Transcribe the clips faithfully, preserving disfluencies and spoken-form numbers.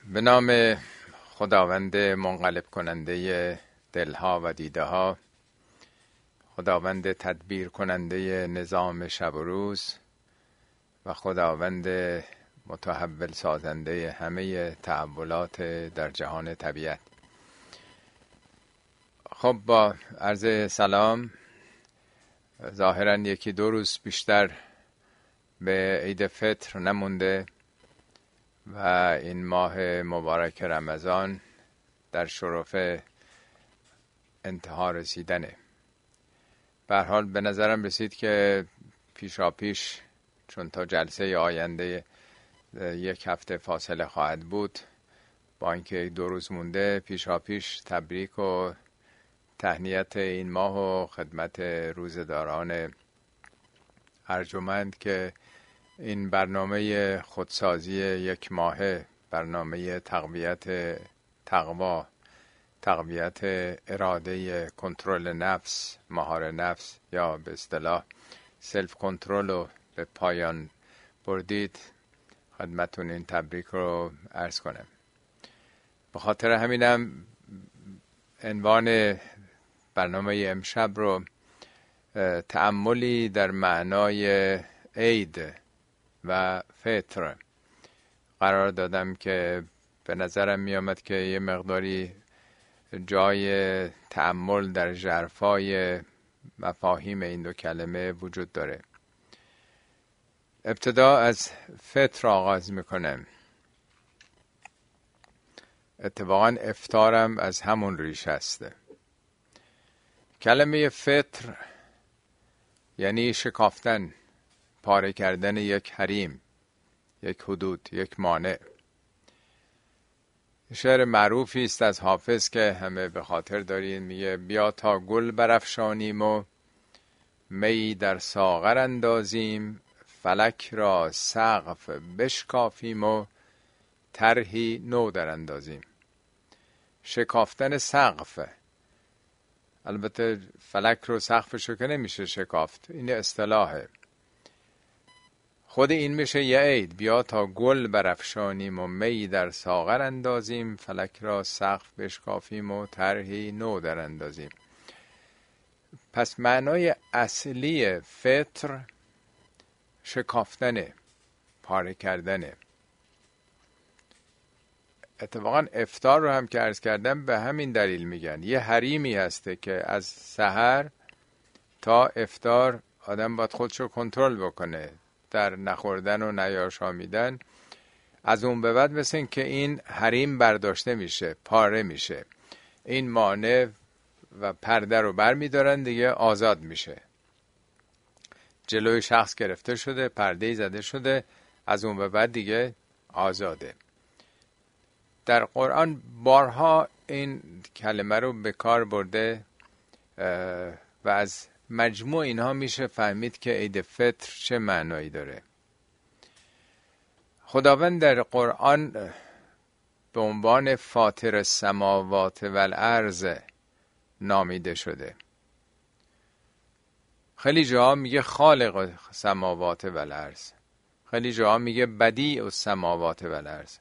به نام خداوند منقلب کننده دلها و دیده ها، خداوند تدبیر کننده نظام شب و روز و خداوند متحول سازنده همه تحولات در جهان طبیعت. خب، با عرض سلام، ظاهراً یکی دو روز بیشتر به عید فطر نمونده و این ماه مبارک رمضان در شرف انتها رسیدنه. به هر حال به نظرم رسید که پیشا پیش، چون تا جلسه آینده یک هفته فاصله خواهد بود، با اینکه دو روز مونده، پیشا پیش تبریک و تهنیت این ماه و خدمت روزداران ارجمند که این برنامه خودسازی یک ماهه، برنامه تقویت تقوا، تقویت اراده، کنترل نفس، مهار نفس یا به اصطلاح سلف کنترل رو به پایان بردید، خدمتون این تبریک رو عرض کنم. به خاطر همینم عنوان برنامه امشب رو تأملی در معنای عید و فطر قرار دادم که به نظرم می آمد که یه مقداری جای تأمل در ژرفای مفاهیم این دو کلمه وجود داره. ابتدا از فطر آغاز میکنم. اتفاقا افطارم از همون ریش هسته. کلمه فطر یعنی شکافتن، پاره کردن یک حریم، یک حدود، یک مانع. شعر معروفی است از حافظ که همه به خاطر دارین، میگه بیا تا گل برافشانیم و می در ساغر اندازیم، فلک را سقف بشکافیم و طرحی نو در اندازیم. شکافتن سقف، البته فلک رو سقفشو که نمیشه شکافت، این اصطلاحه. خود این میشه یه عید، بیا تا گل برافشانیم و می در ساغر اندازیم، فلک را سقف بشکافیم و طرحی نو در اندازیم. پس معنای اصلی فطر شکافتنه، پاره کردنه. اتفاقا افطار رو هم که عرض کردم به همین دلیل میگن. یه حریمی هسته که از سحر تا افطار آدم باید خودشو کنترل بکنه در نخوردن و نیاشامیدن. از اون به بعد مثل این که این حریم برداشته میشه، پاره میشه، این مانع و پرده رو بر میدارن دیگه، آزاد میشه. جلوی شخص گرفته شده، پرده زده شده، از اون به بعد دیگه آزاده. در قرآن بارها این کلمه رو به کار برده و از مجموع اینها میشه فهمید که عید فطر چه معنایی داره. خداوند در قرآن به عنوان فاطر السماوات و الارض نامیده شده. خیلی جاها میگه خالق السماوات و الارض، خیلی جاها میگه بدیع السماوات و الارض.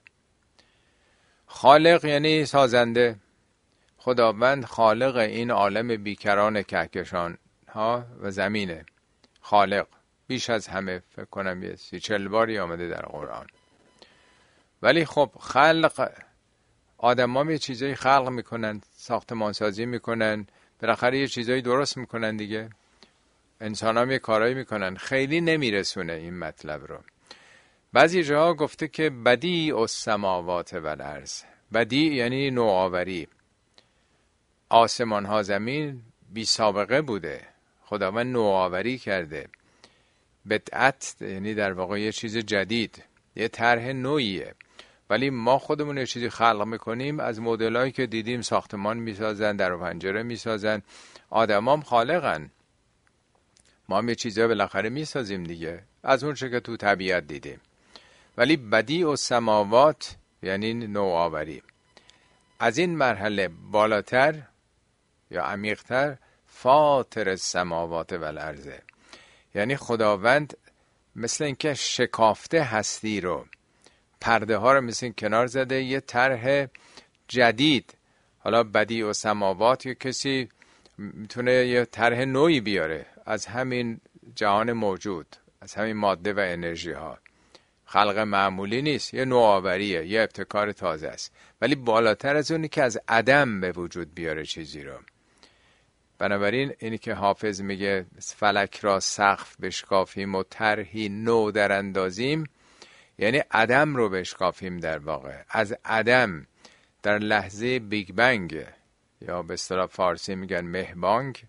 خالق یعنی سازنده. خداوند خالق این عالم بیکران کهکشان ها و زمینه. خالق بیش از همه، فکر کنم یه سی چل باری آمده در قرآن. ولی خب خلق، آدم ها یه چیزایی خلق میکنن، ساختمان سازی میکنن، بالاخره یه چیزایی درست میکنن دیگه. انسان هم یه کارایی میکنن، خیلی نمیرسونه این مطلب رو. بعضی جاها گفته که بدیع السماوات و الارض. بدیع یعنی نوآوری. آسمان ها زمین بی سابقه بوده، خداوند نوآوری کرده. بدعت یعنی در واقع یه چیز جدید، یه طرح نوعیه. ولی ما خودمون یه چیزی خلق میکنیم، از مدلایی که دیدیم ساختمان میسازن، در و پنجره میسازن، آدمام خالقن. ما هم یه چیزی بالاخره میسازیم دیگه، از اون چه که تو طبیعت دیدیم. ولی بدیع السماوات یعنی نوآوری. از این مرحله بالاتر یا عمیق‌تر فاطر السماوات و الارض، یعنی خداوند مثل اینکه شکافته هستی رو، پرده ها رو مثل کنار زده، یه طرح جدید. حالا بدیع و سماوات، یا کسی میتونه یه طرح نوعی بیاره از همین جهان موجود، از همین ماده و انرژی ها. خلق معمولی نیست، یه نوآوریه، یه ابتکار تازه است، ولی بالاتر از اونی که از عدم به وجود بیاره چیزی رو. بنابراین اینی که حافظ میگه فلک را سقف بشکافیم و طرحی نو در اندازیم، یعنی عدم رو بشکافیم. در واقع از عدم در لحظه بیگ بنگ، یا به اصطلاح فارسی میگن مهبانگ،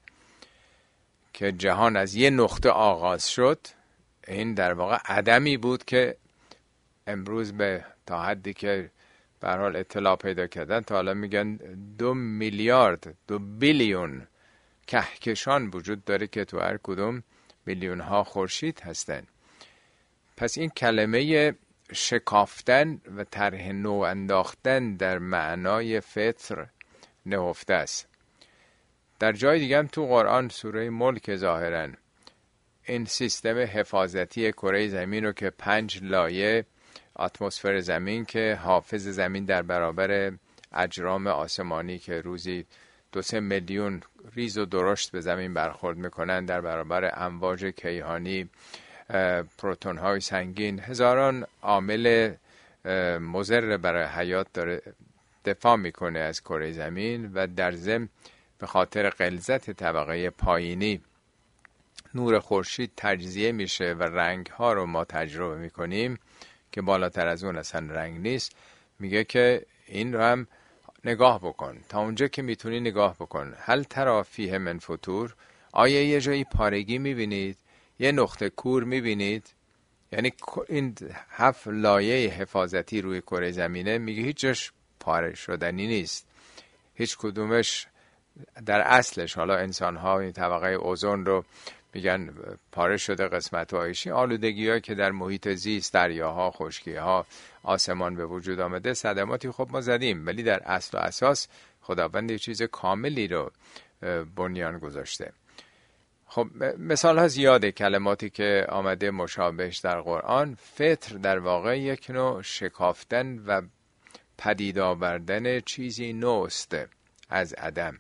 که جهان از یه نقطه آغاز شد. این در واقع عدمی بود که امروز به تا حدی که به هر حال اطلاع پیدا کردن، تا حالا میگن دو میلیارد دو بیلیون کهکشان وجود داره که تو هر کدوم میلیون ها خورشید هستن. پس این کلمه شکافتن و طرح نو انداختن در معنای فطر نهفته است. در جای دیگه هم تو قرآن سوره ملک ظاهراً این سیستم حفاظتی کره زمین رو که پنج لایه اتمسفر زمین که حافظ زمین در برابر اجرام آسمانی که روزی دو سه میلیون ریز و درشت به زمین برخورد میکنن، در برابر امواج کیهانی، پروتون های سنگین، هزاران عامل مضر برای حیات داره دفاع میکنه از کره زمین، و در ضمن به خاطر غلظت طبقه پایینی نور خورشید تجزیه میشه و رنگ ها رو ما تجربه میکنیم که بالاتر از اون اصلا رنگ نیست. میگه که این رو هم نگاه بکن، تا اونجا که میتونی نگاه بکن. هل تری فیه من فطور، آیا یه جایی پارگی میبینید، یه نقطه کور میبینید؟ یعنی این هفت لایه حفاظتی روی کره زمینه، میگه هیچ جاش پاره شدنی نیست، هیچ کدومش در اصلش. حالا انسان ها این طبقه اوزون رو میگن پاره شده، قسمت هایشی، آلودگی ها که در محیط زیست، دریاها، خشکی ها، آسمان به وجود آمده، صدماتی خب ما زدیم، ولی در اصل و اساس خداوند یه چیز کاملی رو بنیان گذاشته. خب مثال ها زیاده، کلماتی که آمده مشابهش در قرآن. فطر در واقع یک نوع شکافتن و پدید آوردن چیزی نوست از عدم،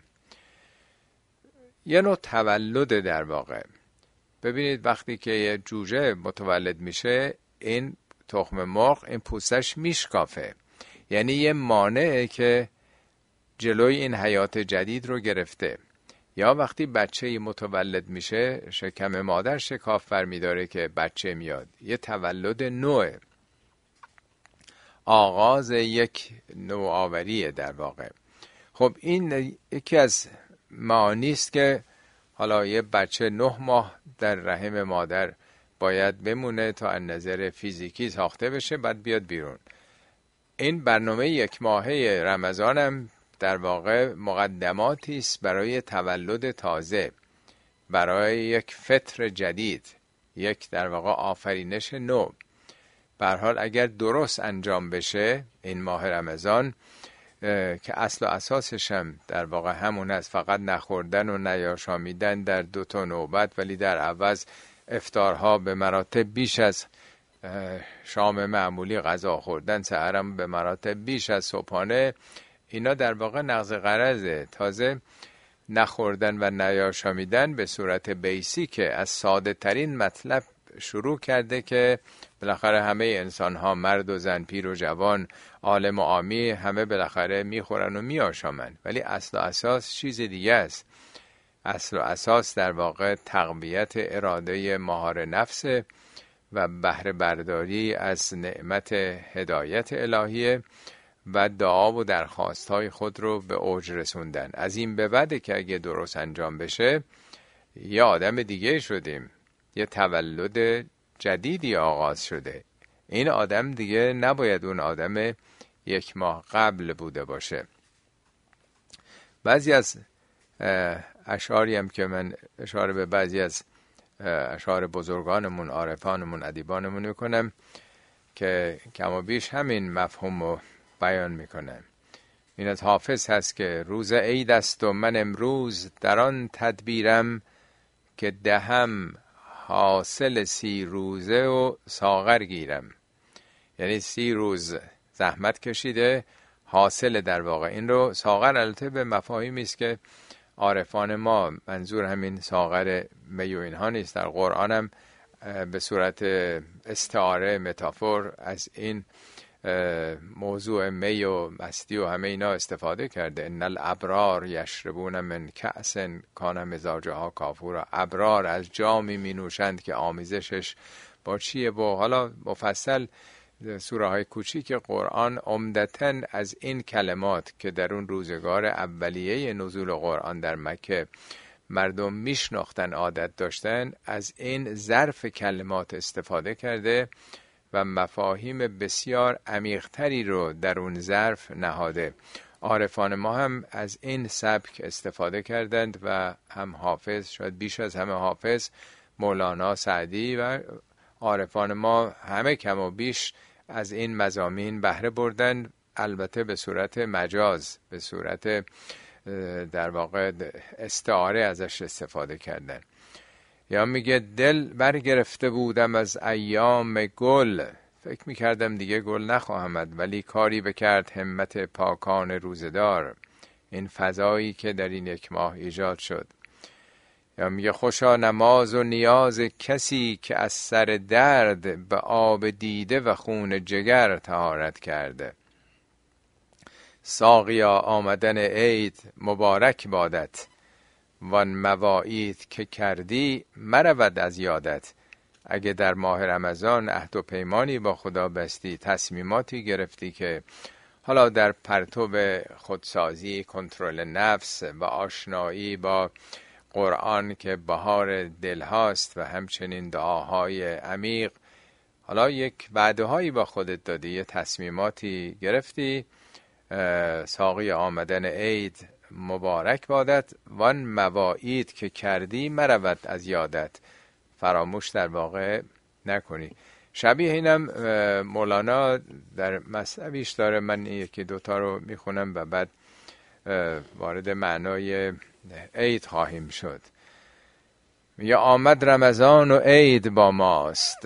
یه نوع تولد در واقع. ببینید وقتی که یه جوجه متولد میشه، این تخم مرغ این پوستش میشکافه، یعنی یه مانعه که جلوی این حیات جدید رو گرفته. یا وقتی بچه متولد میشه، شکم مادر شکاف برمیداره که بچه میاد، یه تولد نوع، آغاز یک نوآوریه در واقع. خب این یکی از معانی است که حالا یه بچه نه ماه در رحم مادر باید بمونه تا از نظر فیزیکی ساخته بشه، بعد بیاد بیرون. این برنامه یک ماهه رمضان هم در واقع مقدماتی است برای تولد تازه، برای یک فطر جدید، یک در واقع آفرینش نو. به هر حال اگر درست انجام بشه این ماه رمضان، که اصل و اساسش هم در واقع همون است، فقط نخوردن و نیاشامیدن در دو تا نوبت، ولی در عوض افطارها به مراتب بیش از شام معمولی غذا خوردن، سحرم به مراتب بیش از صبحانه، اینا در واقع نقض غرضه. تازه نخوردن و نیاشامیدن به صورت بیسیکه از ساده ترین مطلب شروع کرده که بالاخره همه انسان ها، مرد و زن، پیر و جوان، عالم و عامی، همه بالاخره میخورن و میآشامن، ولی اصل و اساس چیز دیگه است. اصل و اساس در واقع تقویت اراده مهار نفس و بهره برداری از نعمت هدایت الهیه و دعا و درخواست های خود رو به اوج رسوندن. از این به بعد که اگه درست انجام بشه یه آدم دیگه شدیم، یه تولد جدیدی آغاز شده. این آدم دیگه نباید اون آدم یک ماه قبل بوده باشه. بعضی از اشعاری هم که من اشاره به بعضی از اشعار بزرگانمون، عارفانمون، ادیبانمون میکنم که کم و بیش همین مفهوم رو بیان میکنم. این از حافظ هست که روز عید است و من امروز در آن تدبیرم، که دهم حاصل سی روزه و ساغر گیرم. یعنی سی روز زحمت کشیده، حاصل در واقع این رو. ساغر البته به مفاهیمی است که عارفان ما، منظور همین ساغر می و اینها نیست، در قرآن هم به صورت استعاره، متافور از این موضوع می و مستی و همه اینا استفاده کرده. ان الابرار یشربون من کأس کان مزاجها کافورا. ابرار از جامی می نوشند که آمیزشش با چیه. و حالا مفصل سوره های کوچیک قرآن عمدتاً از این کلمات که در اون روزگار اولیه نزول قرآن در مکه مردم میشناختن، عادت داشتن، از این ظرف کلمات استفاده کرده و مفاهیم بسیار عمیق‌تری رو در اون ظرف نهاده. عارفان ما هم از این سبک استفاده کردند و هم حافظ، شاید بیش از همه حافظ، مولانا، سعدی و عارفان ما همه کم و بیش از این مضامین بهره بردن، البته به صورت مجاز، به صورت در واقع استعاره ازش استفاده کردن. یا میگه دل برگرفته بودم از ایام گل، فکر میکردم دیگه گل نخواهم اد، ولی کاری بکرد همت پاکان روزدار. این فضایی که در این یک ماه ایجاد شد. یا میگه خوشا نماز و نیاز کسی که از سر درد به آب دیده و خون جگر طهارت کرده. ساقیا آمدن عید مبارک بادت، وان مواعید که کردی مرود از یادت. اگه در ماه رمضان عهد و پیمانی با خدا بستی، تصمیماتی گرفتی که حالا در پرتو خودسازی، کنترل نفس و آشنایی با قرآن که بهار دل هاست و همچنین دعاهای عمیق، حالا یک وعده هایی با خودت دادی، یه تصمیماتی گرفتی. ساقی آمدن عید مبارک بادت، وان مواعید که کردی مرود از یادت. فراموش در واقع نکنی. شبیه اینم مولانا در مثنویش داره، من یکی دوتا رو میخونم و بعد وارد معنای عید خواهیم شد. میگه آمد رمضان و عید با ماست،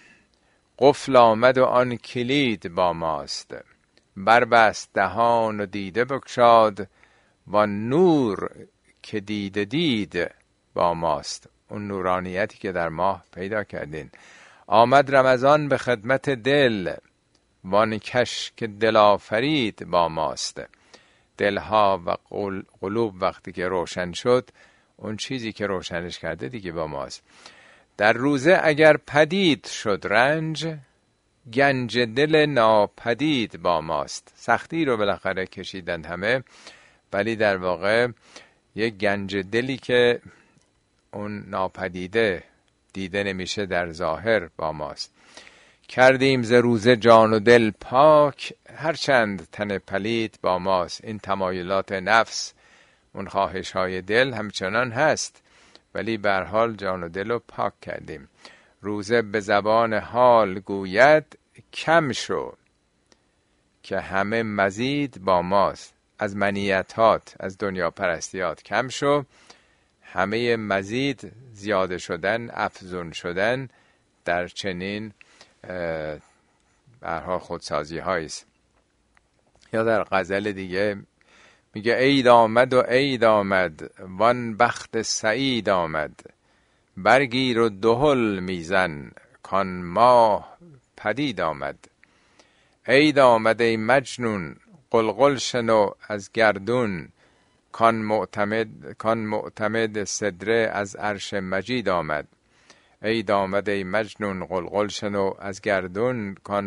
قفل آمد و آن کلید با ماست. بربست دهان و دیده بگشاد، و نور که دیده دید با ماست. اون نورانیتی که در ماه پیدا کردین. آمد رمضان به خدمت دل، وان کش که دل آفرید با ماست. دلها و قلوب وقتی که روشن شد، اون چیزی که روشنش کرده دیگه با ماست. در روزه اگر پدید شد رنج، گنج دل ناپدید با ماست. سختی رو بالاخره کشیدن همه، ولی در واقع یک گنج دلی که اون ناپدیده دیده نمیشه در ظاهر با ماست. کردیم ز روزه جان و دل پاک، هرچند تن پلید با ماست. این تمایلات نفس، اون خواهش های دل همچنان هست، ولی به هر حال جان و دل رو پاک کردیم. روزه به زبان حال گوید، کم شو که همه مزید با ماست. از منیتات، از دنیا پرستیات کم شو، همه مزید زیاده شدن، افزون شدن در چنین به هر حال خودسازی هاییست. یا در غزل دیگه میگه عید آمد و عید آمد، وان بخت سعید آمد. برگیر و دهل میزن، کان ماه پدید آمد. عید آمد ای مجنون، قلقل شنو از گردون. کان معتمد کان معتمد صدره از عرش مجید آمد. عید آمد ای مجنون، قلقل شنو از گردون. کان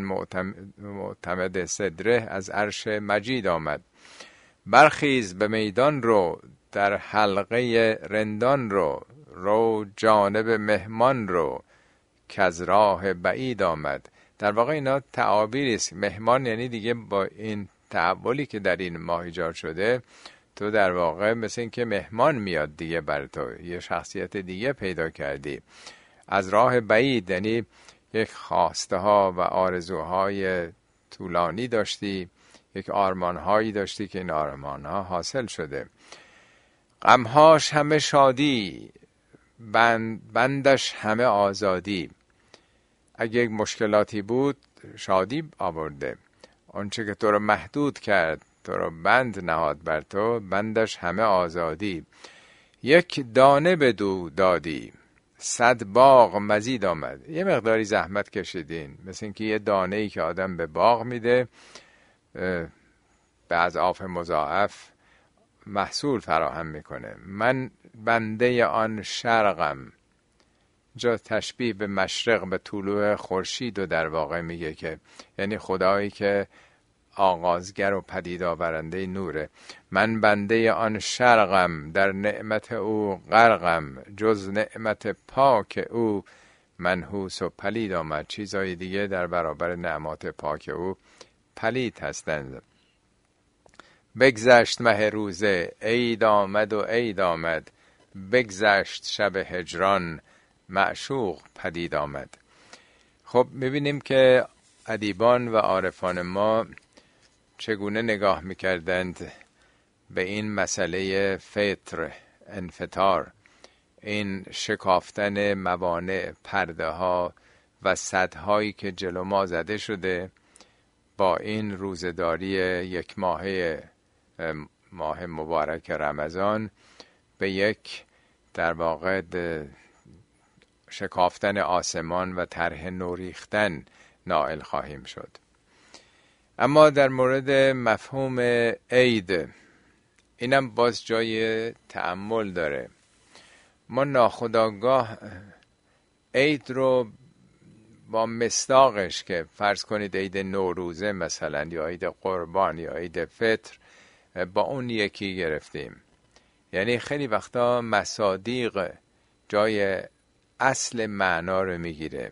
معتمد صدره از عرش مجید آمد. برخیز به میدان رو، در حلقه رندان رو. رو جانب مهمان رو، که از راه بعید آمد. در واقع اینا تعابیری است. مهمان یعنی دیگه با این تحولی که در این ماه ایجاد شده، تو در واقع مثل این که مهمان میاد دیگه بر تو، یه شخصیت دیگه پیدا کردی. از راه بعید یعنی یک خواسته ها و آرزوهای طولانی داشتی، یک آرمانهایی داشتی که این آرمانها حاصل شده. غمهاش همه شادی، بند بندش همه آزادی. اگه یک مشکلاتی بود شادی آورده. آنچه که تو رو محدود کرد، تو رو بند نهاد بر تو، بندش همه آزادی. یک دانه بدو دادی، صد باغ مزید آمد. یه مقداری زحمت کشیدین، مثل اینکه یه دانه ای که آدم به باغ میده به اضعاف مضاعف محصول فراهم میکنه. من بنده آن شرقم. جا تشبیه به مشرق، به طلوع خورشید و در واقع میگه که یعنی خدایی که آغازگر و پدید آورنده نوره. من بنده آن شرقم، در نعمت او غرقم، جز نعمت پاک او منحوس و پلید آمد. چیزهای دیگه در برابر نعمات پاک او پلید هستند. بگذشت مه روزه، عید آمد و عید آمد، بگذشت شب هجران، معشوق پدید آمد. خب میبینیم که ادیبان و عارفان ما چگونه نگاه میکردند به این مسئله فطر، انفطار، این شکافتن موانع، پرده ها و سدهایی که جلو ما زده شده با این روزداری یک ماهه ماه مبارک رمضان به یک در واقع شکافتن آسمان و طرح نو ریختن نائل خواهیم شد. اما در مورد مفهوم عید، اینم باز جای تأمل داره. ما ناخودآگاه عید رو با مصداقش که فرض کنید عید نوروزه مثلا یا عید قربان یا عید فطر با اون یکی گرفتیم. یعنی خیلی وقتا مصادیق جای اصل معنا رو میگیره.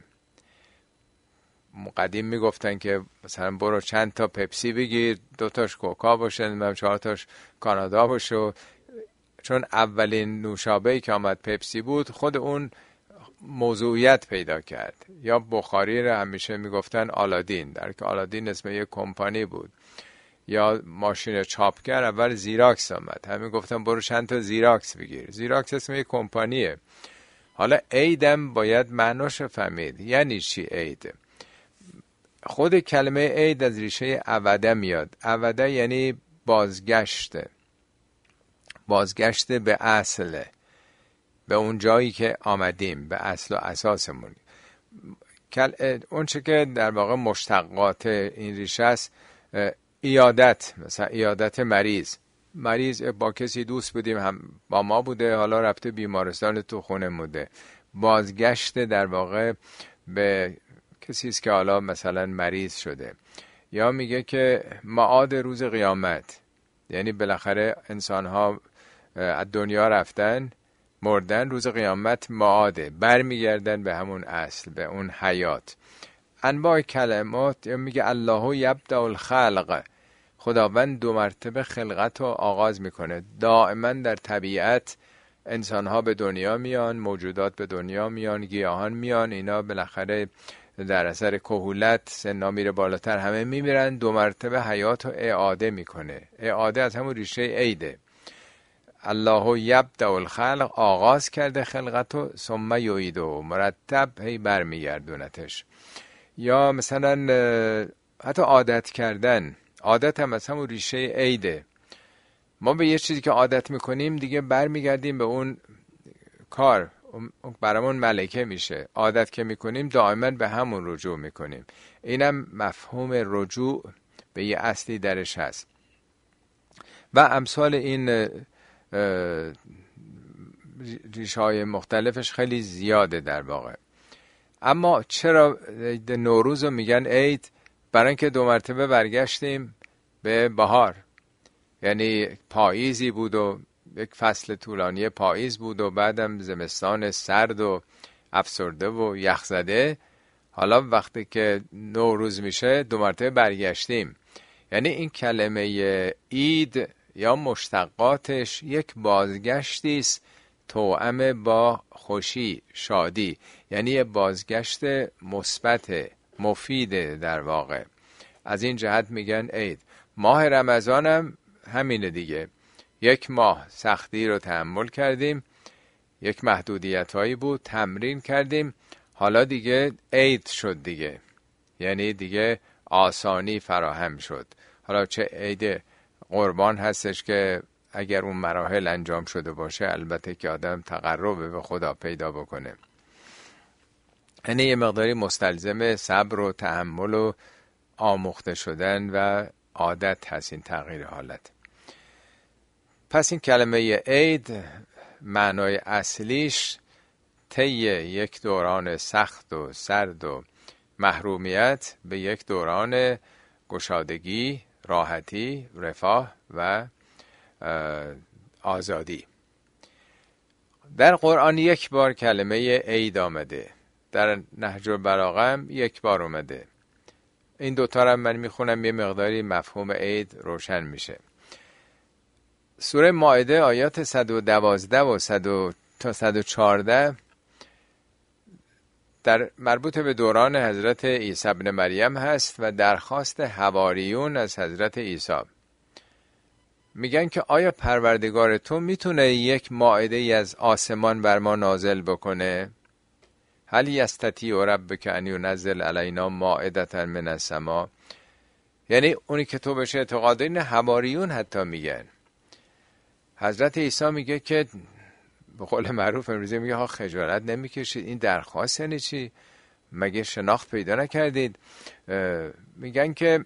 قدیم میگفتن که مثلا برو چند تا پپسی بگیر، دوتاش کوکا باشه، نمیدونم چهار تاش کانادا باشه. چون اولین نوشابه‌ای که آمد پپسی بود، خود اون موضوعیت پیدا کرد. یا بخاری رو همیشه میگفتن آلادین، در که آلادین اسم یک کمپانی بود. یا ماشین چاپگر اول زیراکس آمد، همین گفتن برو چند تا زیراکس بگیر. زیراکس اسم یک کمپانیه. حالا عیدم باید معناش فهمید. یعنی چی عید؟ خود کلمه عید از ریشه عوده میاد. عوده یعنی بازگشته، بازگشته به اصله، به اون جایی که آمدیم، به اصل و اساسمون. اون چه که در واقع مشتقات این ریشه است، عیادت، مثلا عیادت مریض. مریض با کسی دوست بودیم، هم با ما بوده، حالا رفته بیمارستان تو خونه موده. بازگشت در واقع به کسی است که حالا مثلا مریض شده. یا میگه که معاد روز قیامت، یعنی بالاخره انسان ها از دنیا رفتن، مردن، روز قیامت معاده، برمیگردن به همون اصل، به اون حیات. انواع کلمات. یا میگه الله یبدأ الخلق، خداوند دو مرتبه خلقت رو آغاز میکنه. دائما در طبیعت انسان ها به دنیا میان، موجودات به دنیا میان، گیاهان میان، اینا بالاخره در اثر کهولت سنا میره بالاتر، همه میمیرن. دو مرتبه حیات رو اعاده میکنه. اعاده از همون ریشه عیده. الله یبدأ الخلق، آغاز کرده خلقت رو، ثم یعیده، مرتب هی برمیگردونتش. یا مثلا حتی عادت کردن. عادت هم از همون ریشه عیده. ما به یه چیزی که عادت میکنیم دیگه برمیگردیم به اون کار، برامون ملکه میشه. عادت که میکنیم دائما به همون رجوع میکنیم. اینم مفهوم رجوع به یه اصلی درش هست. و امثال این ریشه های مختلفش خیلی زیاده در واقع. اما چرا نوروز رو میگن عید؟ برای اینکه دو مرتبه برگشتیم به بهار. یعنی پاییزی بود و یک فصل طولانی پاییز بود و بعدم زمستان سرد و افسرده و یخزده. حالا وقتی که نوروز میشه دو مرتبه برگشتیم. یعنی این کلمه عید یا مشتقاتش یک بازگشتی است توأم با خوشی، شادی. یعنی یه بازگشت مثبت، مفید در واقع. از این جهت میگن عید. ماه رمضان هم همینه دیگه. یک ماه سختی رو تحمل کردیم، یک محدودیت هایی بود، تمرین کردیم، حالا دیگه عید شد دیگه. یعنی دیگه آسانی فراهم شد. حالا چه عید قربان هستش که اگر اون مراحل انجام شده باشه البته که آدم تقرب به خدا پیدا بکنه. یعنی یه مقداری مستلزم صبر و تحمل و آموخته شدن و عادت هست این تغییر حالت. پس این کلمه عید معنای اصلیش طی یک دوران سخت و سرد و محرومیت به یک دوران گشادگی، راحتی، رفاه و آزادی. در قرآن یک بار کلمه عید آمده، در نهج البلاغه هم یک بار اومده. این دوتا رو من میخونم یه مقداری مفهوم عید روشن میشه. سوره مائده آیات صد و دوازده و صد تا صد و چهارده در مربوط به دوران حضرت عیسی ابن مریم هست و درخواست حواریون از حضرت عیسی. میگن که آیا پروردگار تو میتونه یک مائده ای از آسمان بر ما نازل بکنه؟ هل یستطیع ربک ان ینزل علینا مائدة من السماء؟ یعنی اونی که تو بهش اعتقاد داری، حواریون حتی میگن. حضرت عیسی میگه که به قول معروف امروزی میگه ها خجالت نمیکشید؟ این درخواست یعنی چی؟ مگه شناخت پیدا نکردید؟ میگن که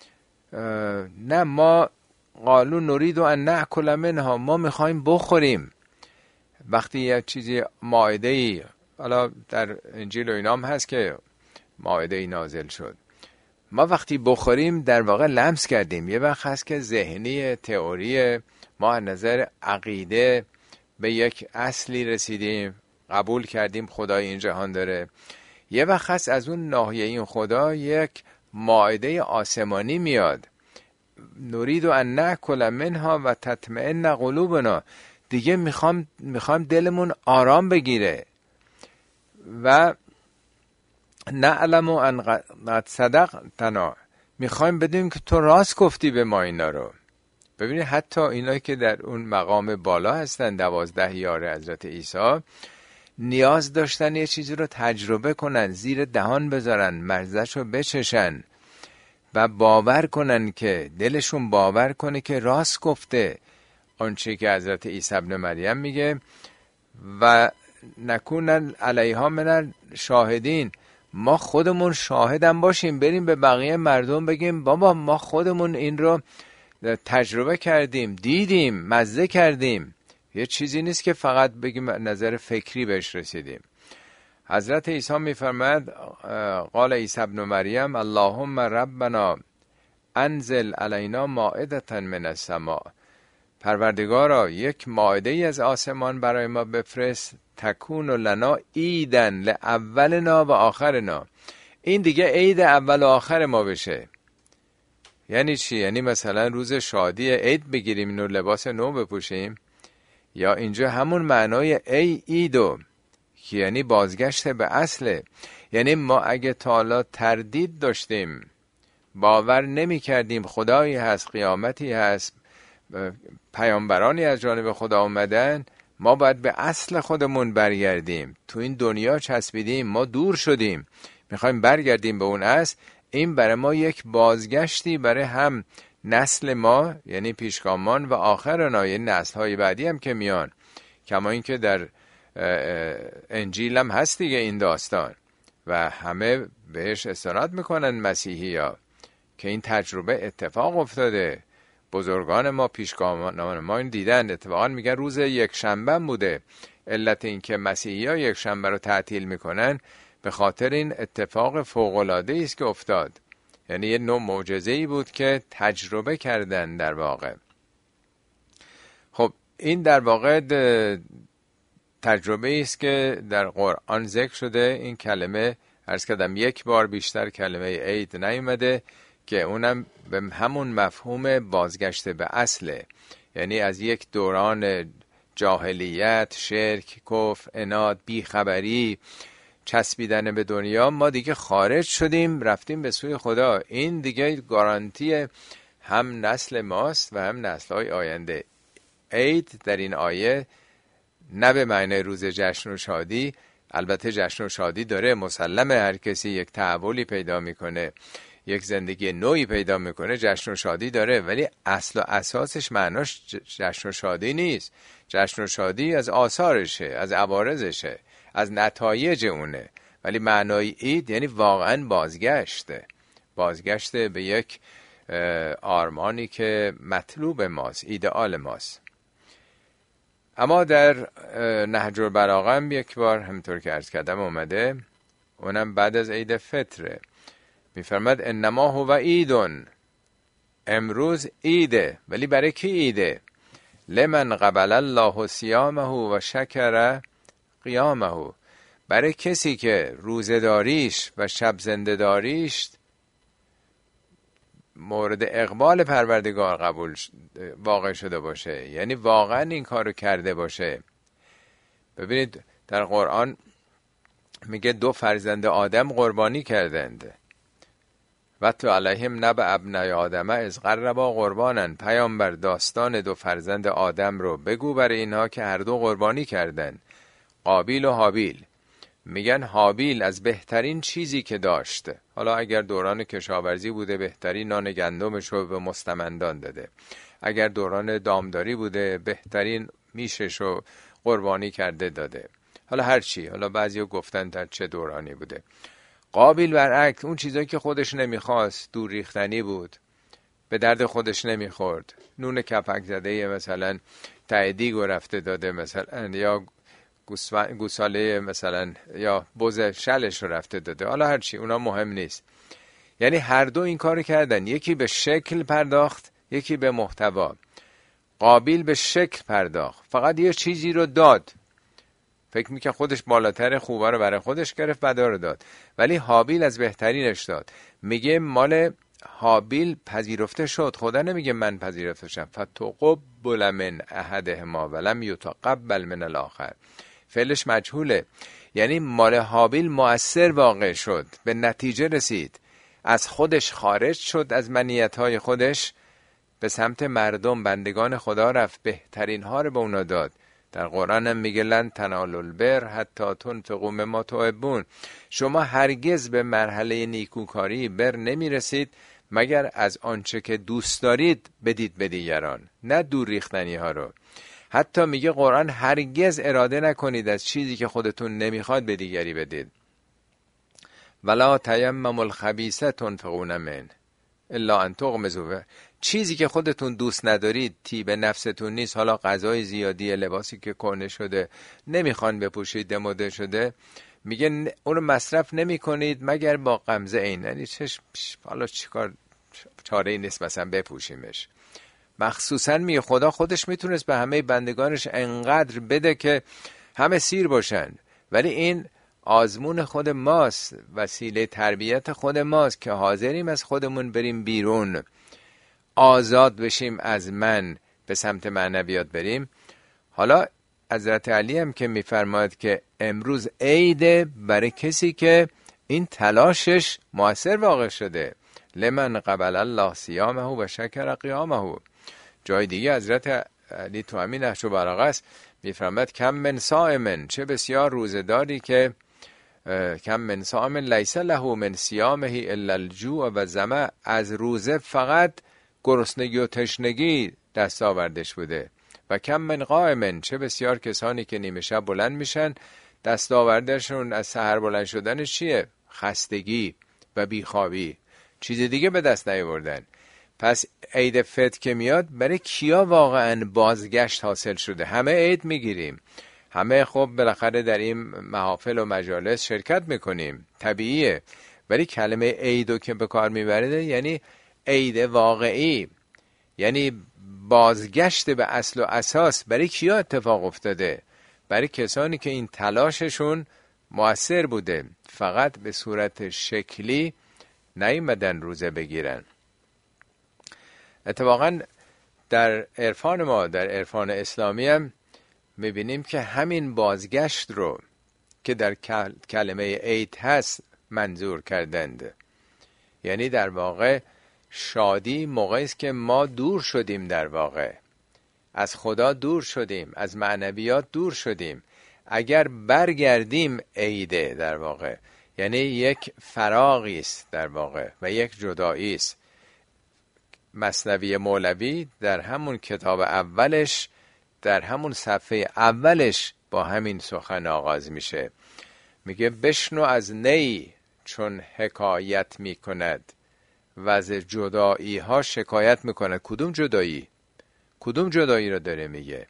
نه، ما قالوا نريد ان ناكل منها، ما میخوایم بخوریم. وقتی یه چیزی مائده ای، حالا در انجیل و اینام هست که مائده ای نازل شد، ما وقتی بخوریم در واقع لمس کردیم. یه وقت هست که ذهنی تئوری ما از نظر عقیده به یک اصلی رسیدیم، قبول کردیم خدای این جهان داره. یه وقت هست از اون ناحیه این خدا یک مائده آسمانی میاد، نرید ان ناکل منها و تطمئن قلوبنا، دیگه میخوام میخوام دلمون آرام بگیره و نعلم ان قد صدقتنا، میخوایم بدونیم که تو راست گفتی به ما اینا رو. ببینید حتی اینایی که در اون مقام بالا هستن، دوازده یار حضرت عیسی، نیاز داشتن یه چیزی رو تجربه کنن، زیر دهان بذارن، مزه‌شو رو بچشن و باور کنن، که دلشون باور کنه که راست گفته آنچه که حضرت عیسی ابن مریم میگه و نکونن علیها من شاهدین، ما خودمون شاهدم باشیم، بریم به بقیه مردم بگیم بابا ما خودمون این رو تجربه کردیم، دیدیم، مزه کردیم. یه چیزی نیست که فقط بگیم نظر فکری بهش رسیدیم. حضرت عیسی میفرماد قال عیسی ابن مریم اللهم ربنا انزل علینا مائدة من السماء، پروردگارا یک مائده ای از آسمان برای ما بفرست، تکون لنا عیدا لاولنا و آخرنا، این دیگه عید اول و آخر ما بشه. یعنی چی؟ یعنی مثلا روز شادی عید بگیریم اینو لباس نو بپوشیم، یا اینجا همون معنای ای ایدو که یعنی بازگشت به اصله. یعنی ما اگه تا حالا تردید داشتیم، باور نمی کردیم خدایی هست، قیامتی هست، پیامبرانی از جانب خدا اومدن، ما باید به اصل خودمون برگردیم. تو این دنیا چسبیدیم، ما دور شدیم، میخوایم برگردیم به اون اصل. این برای ما یک بازگشتی برای هم نسل ما، یعنی پیشگامان، و آخرنا، یعنی نسل های بعدی هم که میان. کما این که در انجیل هم هست دیگه این داستان و همه بهش استناد میکنن مسیحی ها که این تجربه اتفاق افتاده. بزرگان ما، پیشگامان ما این دیدن. اتفاقا میگن روز یک شنبه بوده. علت این که مسیحی ها یک شنبه رو تعطیل میکنن به خاطر این اتفاق فوق‌العاده است که افتاد. یعنی یه نوع معجزه‌ای بود که تجربه کردن در واقع. خب این در واقع تجربه است که در قرآن ذکر شده. این کلمه عرض کردم یک بار بیشتر کلمه عید نیومده که اونم به همون مفهوم بازگشت به اصله. یعنی از یک دوران جاهلیت، شرک، کفر، عناد، بیخبری، چسبیدن به دنیا، ما دیگه خارج شدیم، رفتیم به سوی خدا. این دیگه گارانتی هم نسل ماست و هم نسل‌های آینده. عید در این آیه نه به معنی روز جشن و شادی، البته جشن و شادی داره، مسلمه، هر کسی یک تحولی پیدا میکنه، یک زندگی نوعی پیدا میکنه، جشن و شادی داره، ولی اصل و اساسش معناش جشن و شادی نیست. جشن و شادی از آثارشه، از عوارضشه، از نتایج اونه، ولی معنای عید یعنی واقعا بازگشته، بازگشته به یک آرمانی که مطلوب ماست، ایدئال ماست. اما در نهج البلاغه هم یک بار همینطور که عرض کردم اومده، اونم بعد از عید فطره، میفرماد انما هو عیدون، امروز عیده. ولی برای کی عیده؟ لمن قبل الله صیامه و شکر قیامه، برای کسی که روزه‌داریش و شب زنده داریش مورد اقبال پروردگار قبول واقع شده باشه، یعنی واقعا این کارو کرده باشه. ببینید در قرآن میگه دو فرزند آدم قربانی کردند، و تو علیهم نبأ ابنای آدم از قربا قربانن، پیامبر داستان دو فرزند آدم رو بگو برای اینها که هر دو قربانی کردن، قابیل و هابیل. میگن هابیل از بهترین چیزی که داشته، حالا اگر دوران کشاورزی بوده بهترین نان گندمش رو به مستمندان داده، اگر دوران دامداری بوده بهترین میشش رو قربانی کرده داده، حالا هر چی، حالا بعضیا گفتن در چه دورانی بوده. قابیل برعکس اون چیزایی که خودش نمیخواست، دور ریختنی بود، به درد خودش نمیخورد، نون کپک زده مثلا تعدیگ رو رفته داده مثلا، یا گوساله مثلا یا بز شلش رو رفته داده، حالا هرچی، اونا مهم نیست. یعنی هر دو این کار کردن، یکی به شکل پرداخت، یکی به محتوا. قابیل به شکل پرداخت، فقط یه چیزی رو داد، فکر میکنه خودش بالاتر، خوبه رو برای خودش گرفت، بدا رو داد. ولی هابیل از بهترینش داد. میگه مال هابیل پذیرفته شد، خدا نمیگه من پذیرفته شدم، فتقبل من احدهما ولم یتقبل من الاخر، فعلش مجهوله، یعنی مال هابیل مؤثر واقع شد، به نتیجه رسید، از خودش خارج شد، از منیت‌های خودش به سمت مردم بندگان خدا رفت، بهترین ها رو به اونا داد. در قرآن هم میگه لن تنالوا البر حتی تنفقوا مما تحبون، شما هرگز به مرحله نیکوکاری بر نمیرسید مگر از آنچه که دوست دارید بدید به دیگران، نه دور ریختنی ها رو. حتی میگه قرآن هرگز اراده نکنید از چیزی که خودتون نمیخواد به دیگری بدید. ولا تیمموا الخبیث تنفقون منه الا ان تغمضوا، چیزی که خودتون دوست ندارید، تیب نفستون نیست، حالا غذای زیادی، لباسی که کهنه شده نمیخوان بپوشید، دموده شده، میگه اون رو مصرف نمی کنید مگر با غمزه عین، یعنی چش حالا چیکار، چاره ای نیست مثلا بپوشیمش. مخصوصا میگه خدا خودش میتونست به همه بندگانش انقدر بده که همه سیر باشن، ولی این آزمون خود ماست، وسیله تربیت خود ماست که حاضریم از خودمون بریم بیرون، آزاد بشیم از من، به سمت معنویات بریم. حالا حضرت علی هم که میفرماید که امروز عیده برای کسی که این تلاشش مؤثر واقع شده، لمن قبل الله صیامه و شکر قیامه. جای دیگه حضرت علی تو همین نهج البلاغه است، میفرماید کم من صائم، چه بسیار روزه‌داری که کم من صائم لیس له من صیامه الا الجوع و ظمأ، از روزه فقط گرسنگی و تشنگی دست آوردش بوده. و کم من قائم، چه بسیار کسانی که نیمه شب بلند میشن، دست آوردشون از سحر بلند شدنش چیه؟ خستگی و بیخوابی، چیز دیگه به دست نیاوردن. پس عید فطر که میاد، برای کیا واقعا بازگشت حاصل شده؟ همه عید میگیریم، همه خب بالاخره در این محافل و مجالس شرکت میکنیم، طبیعیه، ولی کلمه عیدو که به کار میبرده یعنی عید واقعی، یعنی بازگشت به اصل و اساس. برای کیا اتفاق افتاده؟ برای کسانی که این تلاششون مؤثر بوده، فقط به صورت شکلی نیومدن روزه بگیرن. اتفاقا در عرفان ما، در عرفان اسلامی هم میبینیم که همین بازگشت رو که در کلمه عید هست منظور کردند. یعنی در واقع شادی موقعی است که ما دور شدیم، در واقع از خدا دور شدیم، از معنویات دور شدیم، اگر برگردیم عیده در واقع، یعنی یک فراغی است در واقع و یک جدایی است. مثنوی مولوی در همون کتاب اولش، در همون صفحه اولش با همین سخن آغاز میشه. میگه بشنو از نی چون حکایت میکند و از جدایی ها شکایت میکند. کدوم جدایی؟ کدوم جدایی رو داره میگه؟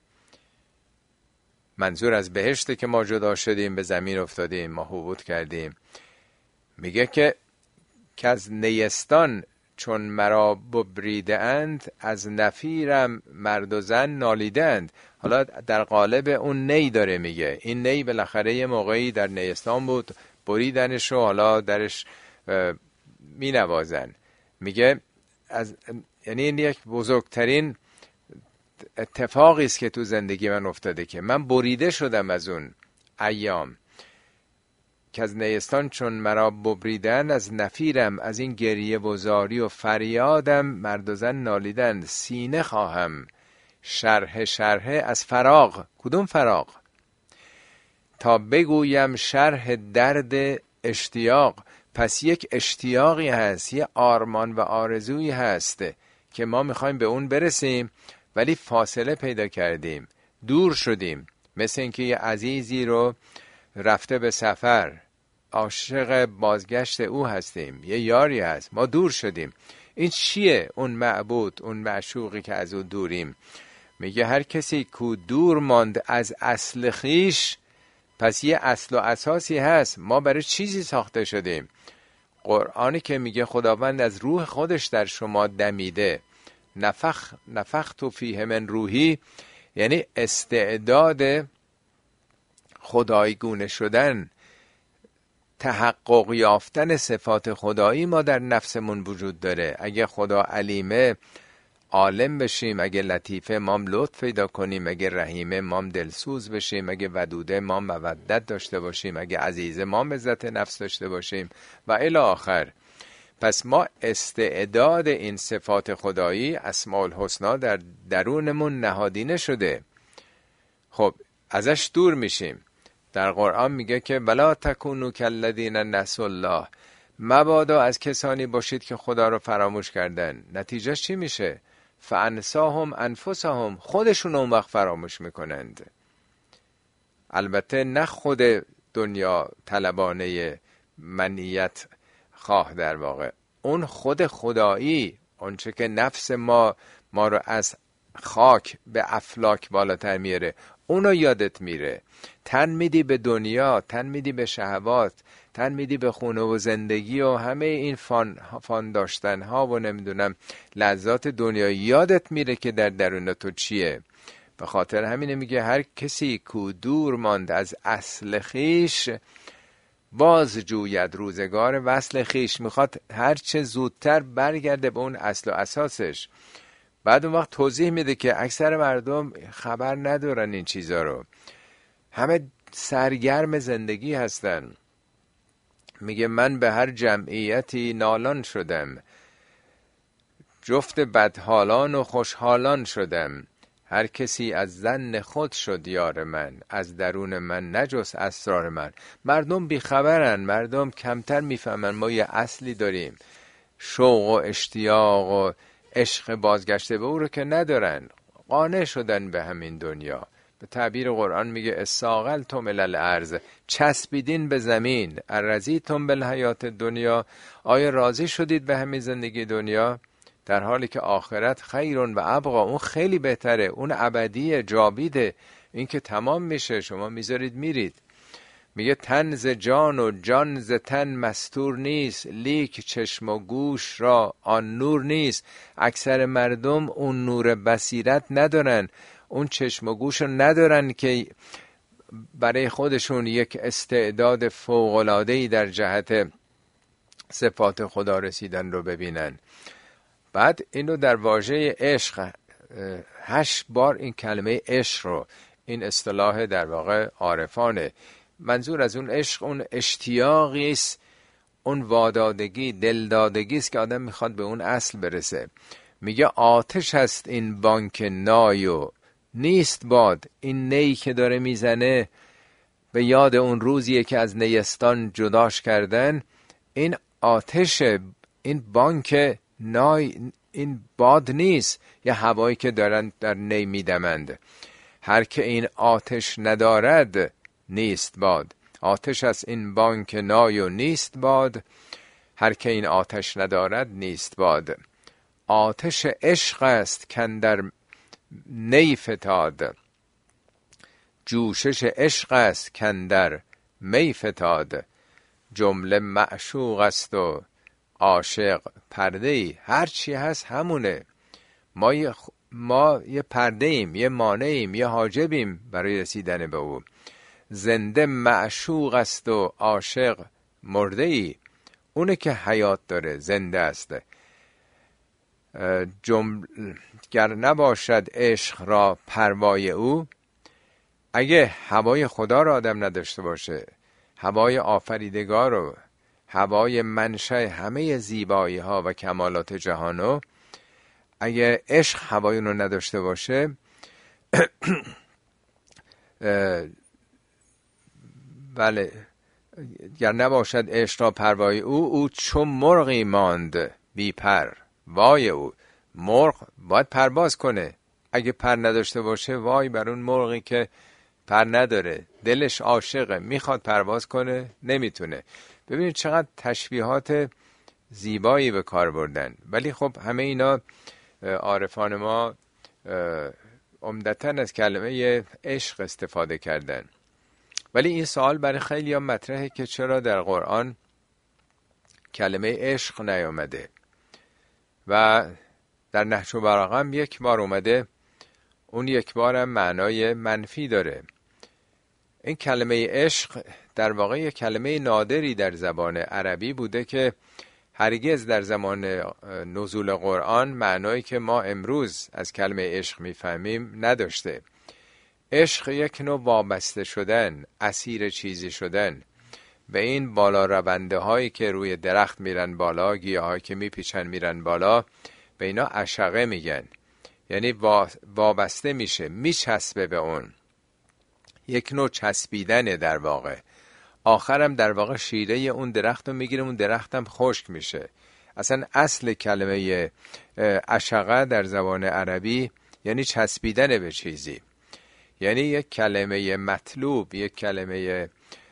منظور از بهشته که ما جدا شدیم، به زمین افتادیم، ما هبوط کردیم. میگه که که از نیستان چون مرا ببریده اند، از نفیرم مرد و زن نالیده اند. حالا در قالب اون نی داره میگه. این نی بالاخره یه موقعی در نیستان بود، بریدنش و حالا درش می نوازن. میگه از یعنی این یک بزرگترین اتفاقی است که تو زندگی من افتاده که من بریده شدم از اون ایام. که از نیستان چون مرا ببریدن، از نفیرم از این گریه و زاری و فریادم مرد و زن نالیدن. سینه خواهم شرح شرح از فراغ. کدوم فراغ؟ تا بگویم شرح درد اشتیاق. پس یک اشتیاقی هست، یه آرمان و آرزویی هست که ما میخوایم به اون برسیم، ولی فاصله پیدا کردیم، دور شدیم. مثل اینکه یه عزیزی رو رفته به سفر، عاشق بازگشت او هستیم، یه یاری هست، ما دور شدیم. این چیه؟ اون معبود، اون معشوقی که از او دوریم. میگه هر کسی کو دور ماند از اصل خیش. پس یه اصل و اساسی هست، ما برای چیزی ساخته شدیم. قرآنی که میگه خداوند از روح خودش در شما دمیده، نفخ نفخت فیه من روحی، یعنی استعداد خدایگونه شدن، تحقق یافتن صفات خدایی ما در نفسمون وجود داره. اگه خدا علیمه عالم بشیم، اگه لطیفه مام لطف پیدا کنیم، اگه رحیمه مام دلسوز بشیم، اگه ودوده مام مودت داشته باشیم، اگه عزیزه مام عزت نفس داشته باشیم و الی آخر. پس ما استعداد این صفات خدایی، اسماء الحسنا، در درونمون نهادینه شده. خب ازش دور میشیم. در قرآن میگه که ولا تکونوا کالذین نسوا الله، مبادا از کسانی باشید که خدا رو فراموش کردن. نتیجهش چی میشه؟ فانساهم انفسهم، خودشون اون وقت فراموش میکنند. البته نه خود دنیا طلبانه منیت خواه، در واقع اون خود خدایی، اون چه که نفس ما ما رو از خاک به افلاک بالاتر میاره، اونو یادت میره. تن میدی به دنیا، تن میدی به شهوات، تن میدی به خونه و زندگی و همه این فان, فان داشتن ها و نمیدونم لذات دنیا، یادت میره که در درون تو چیه. به خاطر همینه میگه هر کسی کو دور ماند از اصل خیش، باز جوید روزگار وصل خیش. میخواد هر چه زودتر برگرده به اون اصل و اساسش. بعد اون وقت توضیح میده که اکثر مردم خبر ندارن این چیزا رو، همه سرگرم زندگی هستن. میگه من به هر جمعیتی نالان شدم، جفت بدحالان و خوشحالان شدم. هر کسی از ظن خود شد یار من، از درون من نجست اسرار من. مردم بیخبرن، مردم کمتر میفهمن ما یه اصلی داریم، شوق و اشتیاق و عشق بازگشته به او رو که ندارن، قانع شدن به همین دنیا. به تعبیر قرآن میگه استاقلتم الی الارض، چسبیدین به زمین. ارضیتم بالحیات دنیا، آیا راضی شدید به همین زندگی دنیا؟ در حالی که آخرت خیرون و ابقا، اون خیلی بهتره، اون ابدیه، جاویده، این که تمام میشه، شما میذارید میرید. میگه تن ز جان و جان ز تن مستور نیست، لیک چشم و گوش را آن نور نیست. اکثر مردم اون نور بصیرت ندارن، اون چشم و گوش رو ندارن که برای خودشون یک استعداد فوق‌العاده‌ای در جهت صفات خدا رسیدن رو ببینن. بعد اینو در واژه عشق، هشت بار این کلمه عشق رو، این اصطلاح در واقع عارفانه، منظور از اون عشق اون اشتیاقی است، اون وادادگی، دلدادگی است که آدم میخواد به اون اصل برسه. میگه آتش هست این بانک نای و نیست باد. این نی که داره میزنه به یاد اون روزیه که از نیستان جداش کردن. این آتش، این بانک نای، این باد نیست، یه هوایی که دارن در نی میدمند. هر که این آتش ندارد نیست باد. آتش از این بانک نای و نیست باد. هر که این آتش ندارد نیست باد. آتش عشق است کاندر نی فتاد. جوشش عشق است کاندر می فتاد. جمله معشوق است و عاشق پرده ای. هر چی هست همونه. ما یه, ما یه پرده ایم، یه مانع ایم، یه حاجبیم برای رسیدن به او. زنده معشوق است و عاشق مرده ای. اونه که حیات داره، زنده است. جمل گر نباشد عشق را پروای او. اگه هوای خدا را آدم نداشته باشه، هوای آفریدگار رو، هوای منشأ همه زیبایی ها و کمالات جهانو، اگه عشق هوای اون رو نداشته باشه، بله، گر نباشد عشق را پروای او. او چون مرغی ماند بی پر. وای او، مرغ باید پرواز کنه، اگه پر نداشته باشه وای بر اون مرغی که پر نداره، دلش عاشقه، میخواد پرواز کنه، نمیتونه. ببینید چقدر تشبیهات زیبایی به کار بردن. ولی خب همه اینا عارفان ما عمدتاً از کلمه عشق استفاده کردن. ولی این سوال برای خیلی ها مطرحه که چرا در قرآن کلمه عشق نیامده و در نهج البلاغه هم یک بار اومده، اون یک بار هم معنای منفی داره. این کلمه عشق در واقع یک کلمه نادری در زبان عربی بوده که هرگز در زمان نزول قرآن معنایی که ما امروز از کلمه عشق میفهمیم نداشته. عشق یک نوع وابسته شدن، اسیر چیزی شدن. به این بالا رونده هایی که روی درخت میرن بالا، گیاه هایی که میپیچن میرن بالا، به اینا عشقه میگن. یعنی وابسته میشه، میچسبه به اون. یک نوع چسبیدنه در واقع. آخرم در واقع شیره اون درخت رو میگیره، اون درخت هم خشک میشه. اصلا اصل کلمه عشقه در زبان عربی یعنی چسبیدن به چیزی. یعنی یک کلمه مطلوب، یک کلمه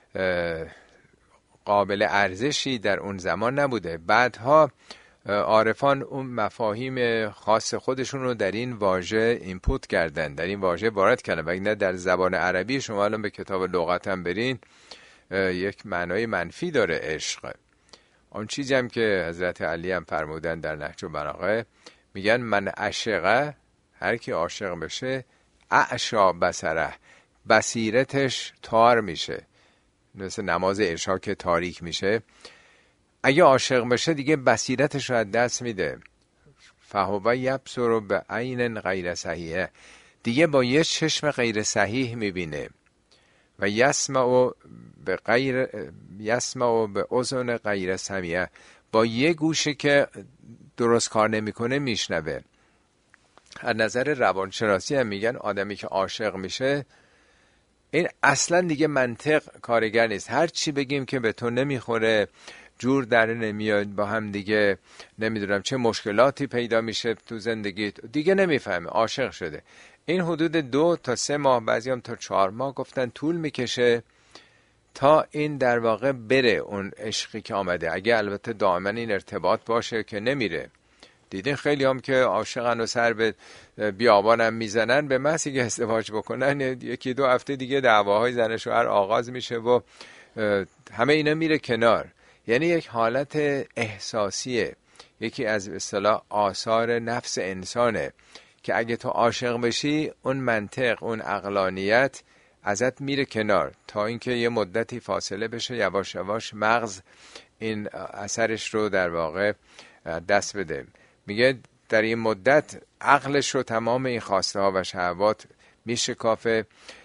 قابل ارزشی در اون زمان نبوده. بعدها عارفان اون مفاهیم خاص خودشون رو در این واژه اینپوت کردن، در این واژه وارد کردن. وگرنه در زبان عربی شما الان به کتاب لغت هم برین، یک معنای منفی داره عشق. اون چیزی هم که حضرت علی هم فرمودن در نهج البلاغه، میگن من عشقه، هر کی عاشق بشه، اعشا بصره، بصیرتش تار میشه، مثل نماز عشا که تاریک میشه. اگه عاشق بشه دیگه بصیرتش رو از دست میده. فهو یبصر به عین غیر صحیحه، دیگه با یه چشم غیر صحیح میبینه. و یسمع به غیر یسمع به اذن غیر سمیعه، با یه گوشی که درست کار نمیکنه میشنوه. از نظر روانشناسی هم میگن آدمی که عاشق میشه، این اصلا دیگه منطق کارگر نیست. هر چی بگیم که به تو نمیخوره، جور در نمیاد با هم دیگه، نمیدونم چه مشکلاتی پیدا میشه تو زندگی، دیگه نمیفهمه، عاشق شده. این حدود دو تا سه ماه، بعضی هم تا چهار ماه گفتن طول میکشه تا این در واقع بره اون عشقی که آمده. اگه البته دائما این ارتباط باشه که نمیره. دیدین خیلی هم که عاشقن و سر به بیابان هم میزنن، به محضی که ازدواج بکنن یکی دو هفته دیگه دعواهای زن و شوهر آغاز میشه و همه اینا میره کنار. یعنی یک حالت احساسیه، یکی از اصطلاح آثار نفس انسانه که اگه تو عاشق بشی، اون منطق، اون عقلانیت ازت میره کنار تا اینکه یه مدتی فاصله بشه، یواش یواش مغز این اثرش رو در واقع دست بده. میگه در این مدت عقلش رو تمام این خواسته ها و شهوات میشکافه،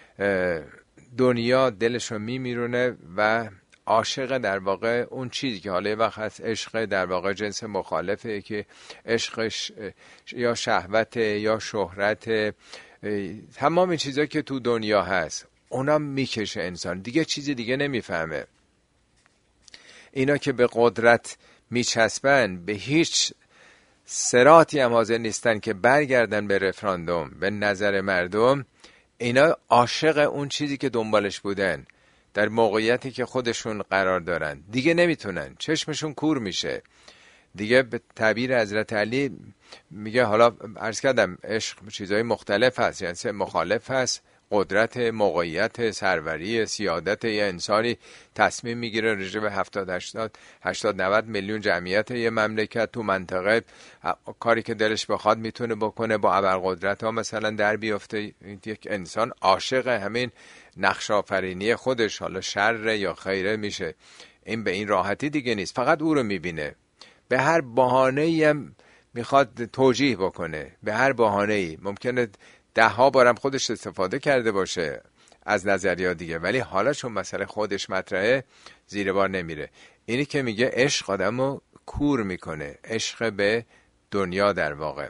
دنیا دلش رو میمیرونه و عاشق در واقع اون چیزی که حالا یه وقت هست عشق در واقع جنس مخالفه، که عشقش یا شهوت یا شهرت، تمام این چیزا که تو دنیا هست، اونم میکشه انسان، دیگه چیزی دیگه نمیفهمه. اینا که به قدرت میچسبن به هیچ صراطی هم حاضر نیستن که برگردن به رفراندوم، به نظر مردم. اینا عاشق اون چیزی که دنبالش بودن در موقعیتی که خودشون قرار دارن دیگه نمیتونن، چشمشون کور میشه دیگه. به تعبیر حضرت علی میگه، حالا عرض کردم عشق چیزهای مختلف هست، یعنی مخالف هست. قدرت، موقعیت، سروری، سیادت یه انسانی تصمیم میگیره راجع به هفتاد هشتاد هشتاد نود میلیون جمعیت یه مملکت تو منطقه کاری که دلش بخواد میتونه بکنه، با ابرقدرت ها مثلا در بیفته. یک انسان عاشق همین نقش آفرینی خودش، حالا شر یا خیره میشه. این به این راحتی دیگه نیست، فقط او رو میبینه، به هر بهانه‌ای هم میخواد توجیه بکنه، به هر بهانه‌ای. ممکنه ده ها بارم خودش استفاده کرده باشه از نظریات دیگه، ولی حالا چون مسئله خودش مطرحه زیر بار نمیره. اینی که میگه عشق آدمو کور میکنه، عشق به دنیا در واقع.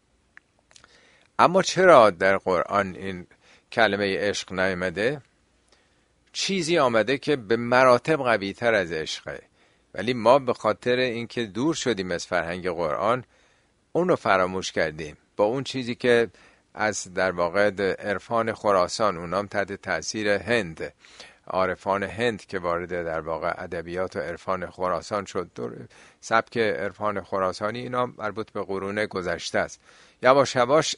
اما چرا در قرآن این کلمه عشق نیامده؟ چیزی آمده که به مراتب قوی تر از عشقه، ولی ما به خاطر اینکه دور شدیم از فرهنگ قرآن اون رو فراموش کردیم. با اون چیزی که از در واقع عرفان خراسان، اونام تحت تاثیر هند، عارفان هند که وارد در واقع ادبیات و عرفان خراسان شد، سبک عرفان خراسانی اینا مربوط به قرون گذشته است. یواش یواش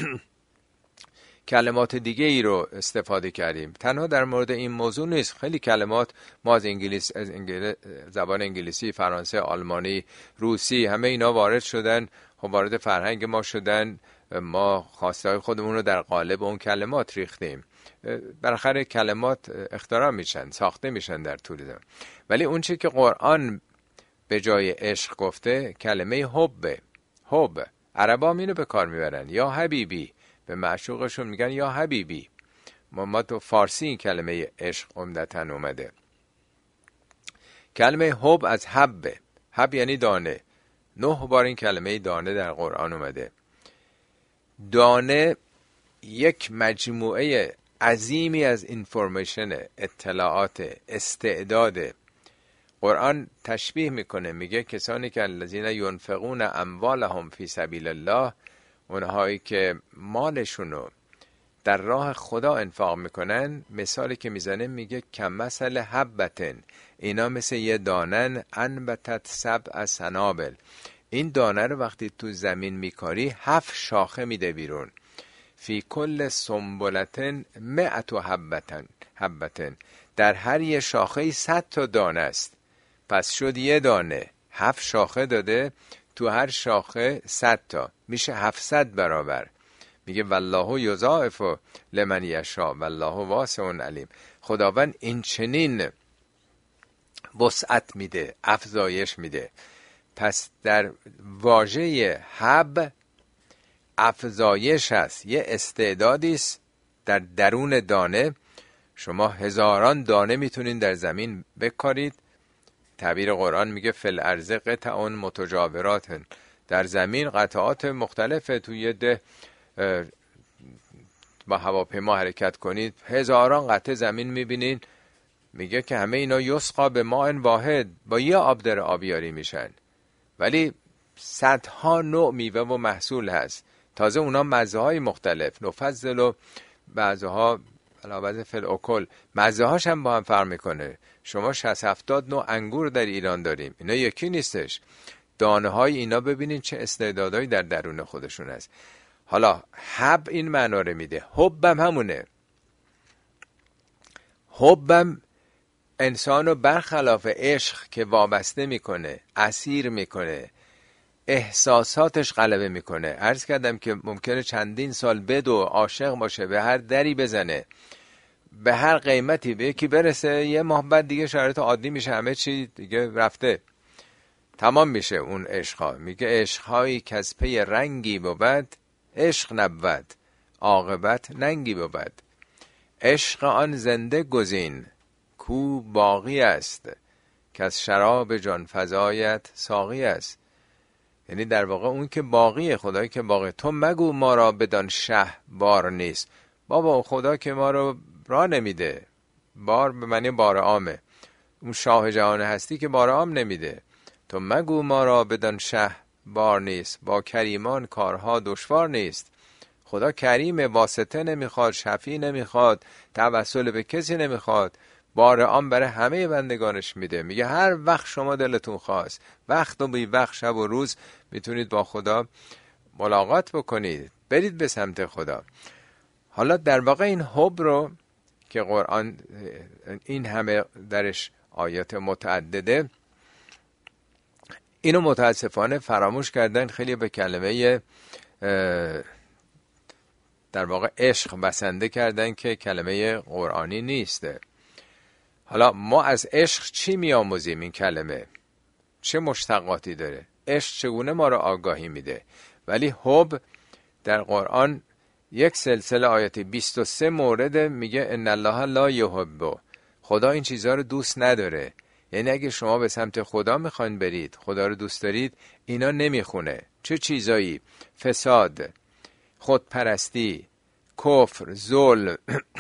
کلمات دیگه ای رو استفاده کردیم. تنها در مورد این موضوع نیست، خیلی کلمات ما از انگلیس، از انگلیس، زبان انگلیسی، فرانسه، آلمانی، روسی، همه اینا وارد شدن، خب وارد فرهنگ ما شدن. ما خواستهای خودمون رو در قالب اون کلمات ریختیم. بالاخره کلمات اختراع میشن، ساخته میشن در طول زمان. ولی اون چی که قرآن به جای عشق گفته کلمه حب. حب عربا اینو به کار میبرن، یا حبیبی، به معشوقشون میگن یا حبیبی. ما, ما تو فارسی این کلمه عشق عمدتاً اومده. کلمه حب از حب، حب یعنی دانه. نه بار این کلمه دانه در قرآن اومده. دانه یک مجموعه عظیمی از اینفورمیشن، اطلاعات، استعداد. قرآن تشبیه میکنه، میگه کسانی که الذین ینفقون اموالهم فی سبیل الله، اونهایی که مالشونو در راه خدا انفاق میکنن، مثالی که میزنه میگه کمثل حبتن، اینا مثل یه دانن انبتت سبع سنابل. این دانه رو وقتی تو زمین میکاری هفت شاخه میده بیرون. فی کل سنبلتن مئت حبتن حبتن، در هر یه شاخه صد تا دانه است. پس شد یه دانه هفت شاخه داده، تو هر شاخه صد تا، میشه هفتصد برابر. میگه والله یضاعف لمن یشاء والله واسع علیم. خداوند این چنین وسعت میده، افزایش میده. پس در واژه حب افزایش هست، یه استعدادی است در درون دانه. شما هزاران دانه میتونین در زمین بکارید. تعبیر قرآن میگه فل ارض قطع متجاورات، در زمین قطعات مختلفه. توی ده با هواپیما حرکت کنید هزاران قطعه زمین میبینین. میگه که همه اینا یسقا به ماء واحد، با یه آب در آبیاری میشن، ولی صدها نوع میوه و محصول هست. تازه اونا مزه های مختلف، نفضل و بعضها علاوه فل اکل، مزه هاش هم با هم فرق میکنه. شما شصت هفتاد نوع انگور در ایران داریم، اینا یکی نیستش. دانه های اینا ببینین چه استعدادایی در درون خودشون هست. حالا حب این معنا رو میده، حبم همونه. حبم انسانو برخلاف عشق که وابسته میکنه، اسیر میکنه، احساساتش غلبه میکنه. عرض کردم که ممکنه چندین سال بدو عاشق باشه، به هر دری بزنه، به هر قیمتی به یکی برسه، یه ماه بعد دیگه شرایط عادی میشه، همه چی دیگه رفته، تمام میشه اون عشقها. میگه عشقهایی که از پی رنگی بود، عشق نبود عاقبت ننگی بود. عشق آن زنده گزین کو باقی است، که از شراب جان فزایت ساقی است. یعنی در واقع اون که باقیه، خدایی که باقی. تو مگو ما را بدان شه بار نیست. بابا خدا که ما رو راه نمیده. بار به معنی بار عامه، اون شاه جهان هستی که بار عام نمیده. تو مگو ما را بدان شه بار نیست، با کریمان کارها دشوار نیست. خدا کریم، واسطه نمیخواد، شفیع نمیخواد، توسل به کسی نمیخواد، بار عام برای همه بندگانش میده. میگه هر وقت شما دلتون خواست، وقت و بی وقت، شب و روز میتونید با خدا ملاقات بکنید، برید به سمت خدا. حالا در واقع این حب رو که قرآن این همه درش آیات متعدده، اینو متاسفانه فراموش کردن. خیلی به کلمه در واقع عشق بسنده کردن که کلمه قرآنی نیسته. حالا ما از عشق چی میآموزیم؟ این کلمه چه مشتقاتی داره؟ عشق چگونه ما را آگاهی میده؟ ولی حب در قرآن یک سلسله آیات بیست و سه مورد میگه ان الله لا یحب، خدا این چیزها رو دوست نداره. یعنی اگه شما به سمت خدا میخواین برید، خدا رو دوست دارید، اینا نمیخونه. چه چیزایی؟ فساد، خودپرستی، کفر، ظلم،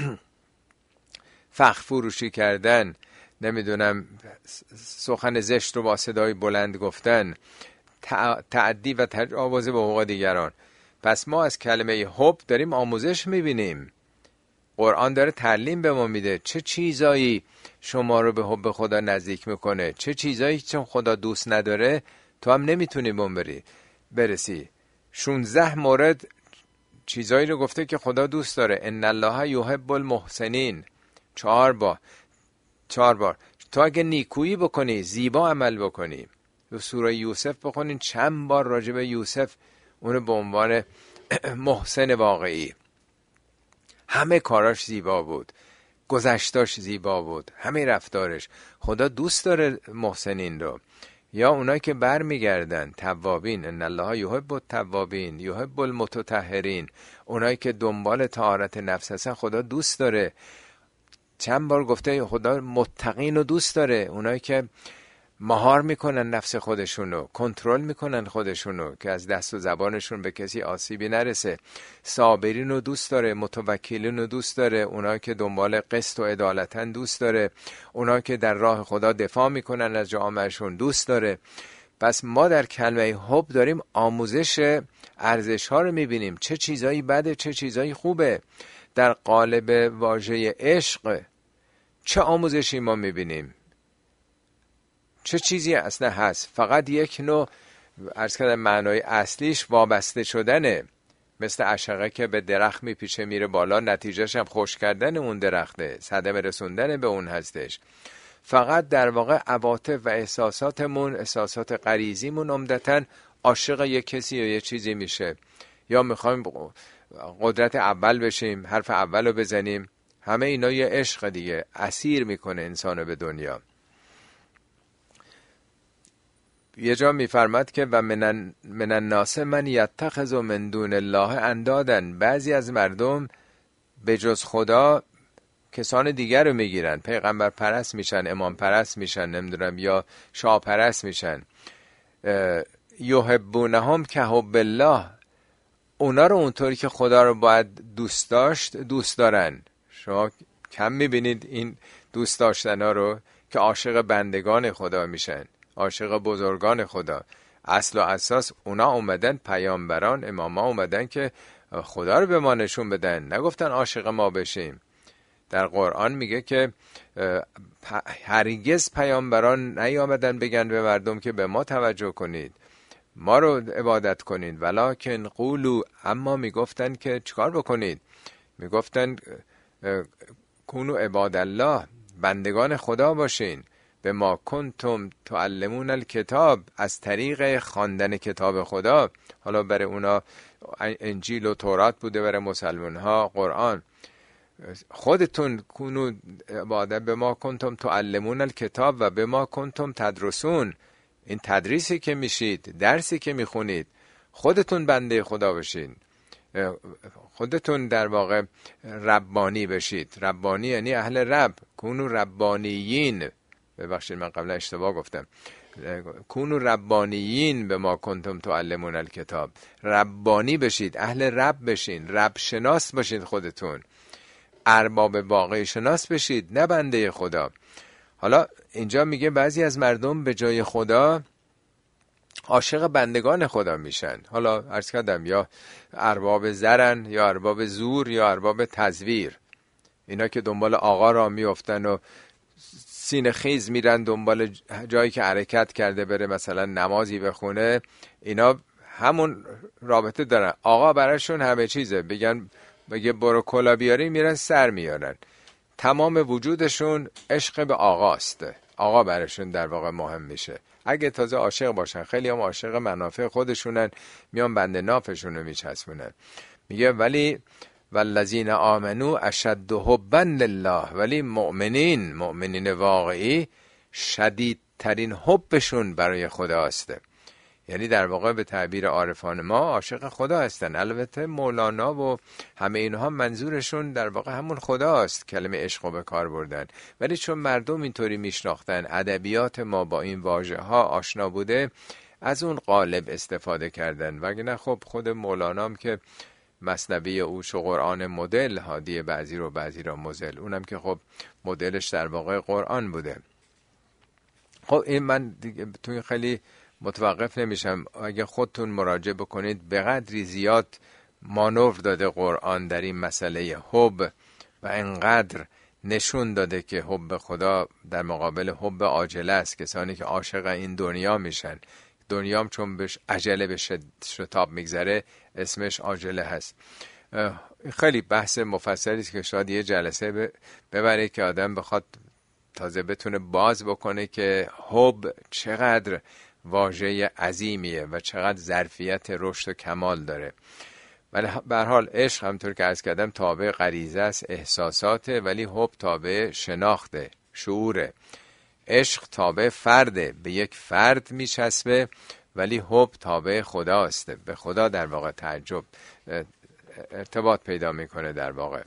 فخر فروشی کردن، نمیدونم سخن زشت رو با صدای بلند گفتن، تعدی و تجاوز به حقوق دیگران. پس ما از کلمه حب داریم آموزش میبینیم. قرآن داره تعلیم به ما میده چه چیزایی شما رو به حب خدا نزدیک میکنه، چه چیزایی چون خدا دوست نداره تو هم نمیتونی بون بری برسی. شانزده مورد چیزایی رو گفته که خدا دوست داره. ان الله یحب المحسنین، چهار بار چهار بار تو اگه نیکویی بکنی، زیبا عمل بکنی. تو سوره یوسف بخونین چند بار راجع به یوسف اونو به عنوان محسن واقعی، همه کاراش زیبا بود، گذشتاش زیبا بود، همه رفتارش. خدا دوست داره محسنین رو. یا اونایی که بر میگردن، توابین، ان الله یحب التوابین یحب المتطهرین، اونایی که دنبال طهارت نفس هستن خدا دوست داره. چند بار گفته خدا متقین رو دوست داره، اونایی که مهار میکنن نفس خودشونو، کنترل میکنن خودشونو که از دست و زبانشون به کسی آسیبی نرسه. صابرین رو دوست داره، متوکلین رو دوست داره، اونایی که دنبال قسط و عدالتن دوست داره، اونایی که در راه خدا دفاع میکنن از جامعهشون دوست داره. پس ما در کلمه حب داریم آموزش ارزش ها رو میبینیم، چه چیزایی بده، چه چیزایی خوبه. در قالب واژه عشق چه آموزشی ما میبینیم؟ چه چیزی اصلا هست؟ فقط یک نوع، عرض کردم معنای اصلیش وابسته شدنه، مثل عشقه که به درخت میپیچه میره بالا، نتیجهش هم خوش کردن اون درخته، صدمه رسوندن به اون هستش. فقط در واقع عواطف و احساساتمون، احساسات غریزیمون عمدتاً عاشق یک کسی یا یک چیزی میشه، یا میخوایم قدرت اول بشیم، حرف اول رو بزنیم. همه اینا یه عشق دیگه، اسیر میکنه انسانو به دنیا. یه جا میفرماد که و من من الناس من یتخذ من دون الله اندادن، بعضی از مردم به جز خدا کسان دیگر رو میگیرن، پیغمبر پرست میشن، امام پرست میشن، نمیدونم یا شاه پرست میشن. یحبونهم که حب الله، اونا رو اونطوری که خدا رو باید دوست داشت دوست دارن. شما کم میبینید این دوست داشتن ها رو که عاشق بندگان خدا میشن، عاشق بزرگان خدا. اصل و اساس اونا اومدن، پیامبران، اماما اومدن که خدا رو به ما نشون بدن، نگفتن عاشق ما بشیم. در قرآن میگه که هرگز پیامبران نیامدن بگن به مردم که به ما توجه کنید، ما رو عبادت کنید، ولکن قولو، اما میگفتن که چیکار بکنید؟ میگفتن کونو عباد الله، بندگان خدا باشین، به ما کنتم تعلمون الکتاب، از طریق خواندن کتاب خدا. حالا برای اونا انجیل و تورات بوده، برای مسلمان ها قرآن. خودتون کونو عبادت به ما کنتم تعلمون الکتاب و به ما کنتم تدرسون، این تدریسی که میشید، درسی که میخونید، خودتون بنده خدا بشین، خودتون در واقع ربانی بشید. ربانی یعنی اهل رب، کونو ربانیین. ببخشید من قبلا اشتباه گفتم، کونو ربانیین به ما کنتم تعلمون الکتاب، ربانی بشید، اهل رب بشین، رب شناس باشید خودتون. ارباب واقعی شناس بشید، نه بنده خدا. حالا اینجا میگه بعضی از مردم به جای خدا عاشق بندگان خدا میشن. حالا عرض کردم یا ارباب زرن، یا ارباب زور، یا ارباب تزویر. اینا که دنبال آقا را میافتن و سینه خیز میرن دنبال جایی که حرکت کرده بره مثلا نمازی بخونه، اینا همون رابطه دارن. آقا براشون همه چیزه، بگن بگه برو کلا بیاری میرن سر میارن. تمام وجودشون عشق به آقاست. آقا براشون در واقع مهم میشه. اگه تازه عاشق باشن، خیلی هم عاشق منافع خودشونن، میان بند نافشون رو میچسبونن. میگه ولی والذین آمنو اشد حبا لله، ولی مؤمنین مؤمنین واقعی شدیدترین حبشون برای خداست. یعنی در واقع به تعبیر عارفان ما عاشق خدا هستن. البته مولانا و همه اینها منظورشون در واقع همون خداست، کلمه عشق رو به کار بردن. ولی چون مردم اینطوری میشناختن، ادبیات ما با این واژه ها آشنا بوده، از اون قالب استفاده کردن. وگرنه خب خود مولانا هم که مثنوی اوش و قرآن مدل، هادی بعضی رو بعضی رو مزل، اونم که خب مدلش در واقع قرآن بوده. خب این من دیگه توی خیلی متوقف نمیشم. اگه خودتون مراجعه بکنید، به قدری زیاد مانور داده قرآن در این مسئله حب و انقدر نشون داده که حب خدا در مقابل حب عاجله است. کسانی که عاشق این دنیا میشن، دنیام چون بهش عجله به شتاب میگذره اسمش عاجله هست. خیلی بحث مفصلی است که شاید یه جلسه ببره که آدم بخواد تازه بتونه باز بکنه که حب چقدر واژه عظیمیه و چقدر ظرفیت رشد و کمال داره. ولی به هر حال عشق همطور که عرض کردم تابع غریزه است، احساساته، ولی حب تابع شناخته، شعوره. عشق تابع فرده، به یک فرد میچسبه، ولی حب تابع خداست، به خدا در واقع تعجب ارتباط پیدا میکنه در واقع.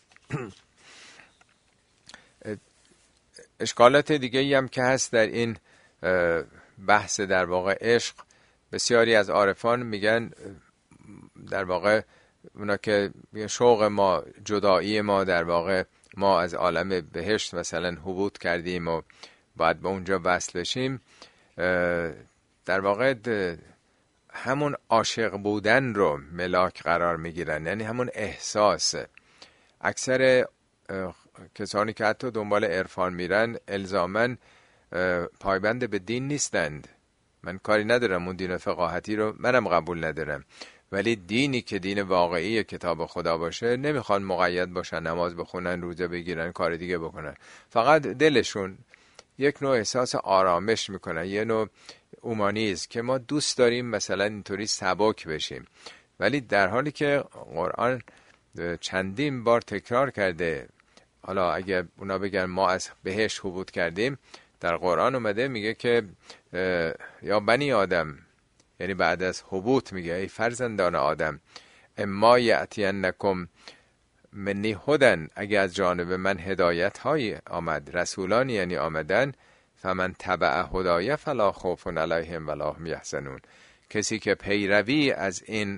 اشکالات دیگه ای هم که هست در این بحث در واقع عشق، بسیاری از عارفان میگن در واقع اونا که شوق ما، جدایی ما، در واقع ما از عالم بهشت مثلا هبوط کردیم و باید به اونجا وصل بشیم، در واقع همون عاشق بودن رو ملاک قرار میگیرن، یعنی همون احساس. اکثر کسانی که حتی دنبال عرفان میرن الزامن پایبند به دین نیستند. من کاری ندارم، اون دین فقاهتی رو منم قبول ندارم، ولی دینی که دین واقعی کتاب خدا باشه نمیخوان مقید باشن، نماز بخونن، روزه بگیرن، کار دیگه بکنن. فقط دلشون یک نوع احساس آرامش میکنن، یه نوع اومانیزم که ما دوست داریم مثلا اینطوری سبک بشیم. ولی در حالی که قرآن چندین بار تکرار کرده، حالا اگه اونا بگن ما از بهشت هبوط کردیم، در قرآن اومده میگه که یا بنی آدم، یعنی بعد از هبوط میگه ای فرزندان آدم، اما یأتینکم منی هدن، اگه از جانب من هدایت های آمد، رسولانی یعنی آمدن، فمن تبع هدایه فلا خوف علیهم ولا هم یحزنون. کسی که پیروی از این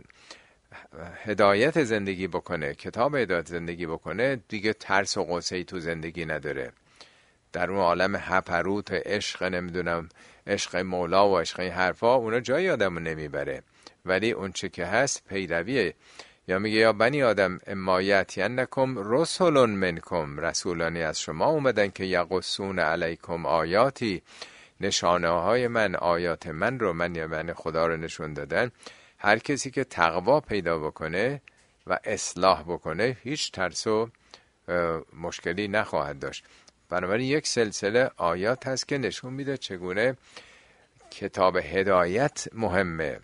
هدایت زندگی بکنه، کتاب هدایت زندگی بکنه، دیگه ترس و غصه‌ای تو زندگی نداره. در اون عالم هپروت عشق، نمیدونم عشق مولا و عشق این حرفا، اونا جای آدمو نمیبره. ولی اون چه که هست پیرویه. یا میگه یا بنی آدم اما یأتینکم رسل منکم، رسولانی از شما اومدن که یقصون علیکم آیاتی، نشانه های من، آیات من رو، من یا من خدا رو نشون دادن. هر کسی که تقوا پیدا بکنه و اصلاح بکنه هیچ ترس و مشکلی نخواهد داشت. بنابراین یک سلسله آیات هست که نشون میده چگونه کتاب هدایت مهمه.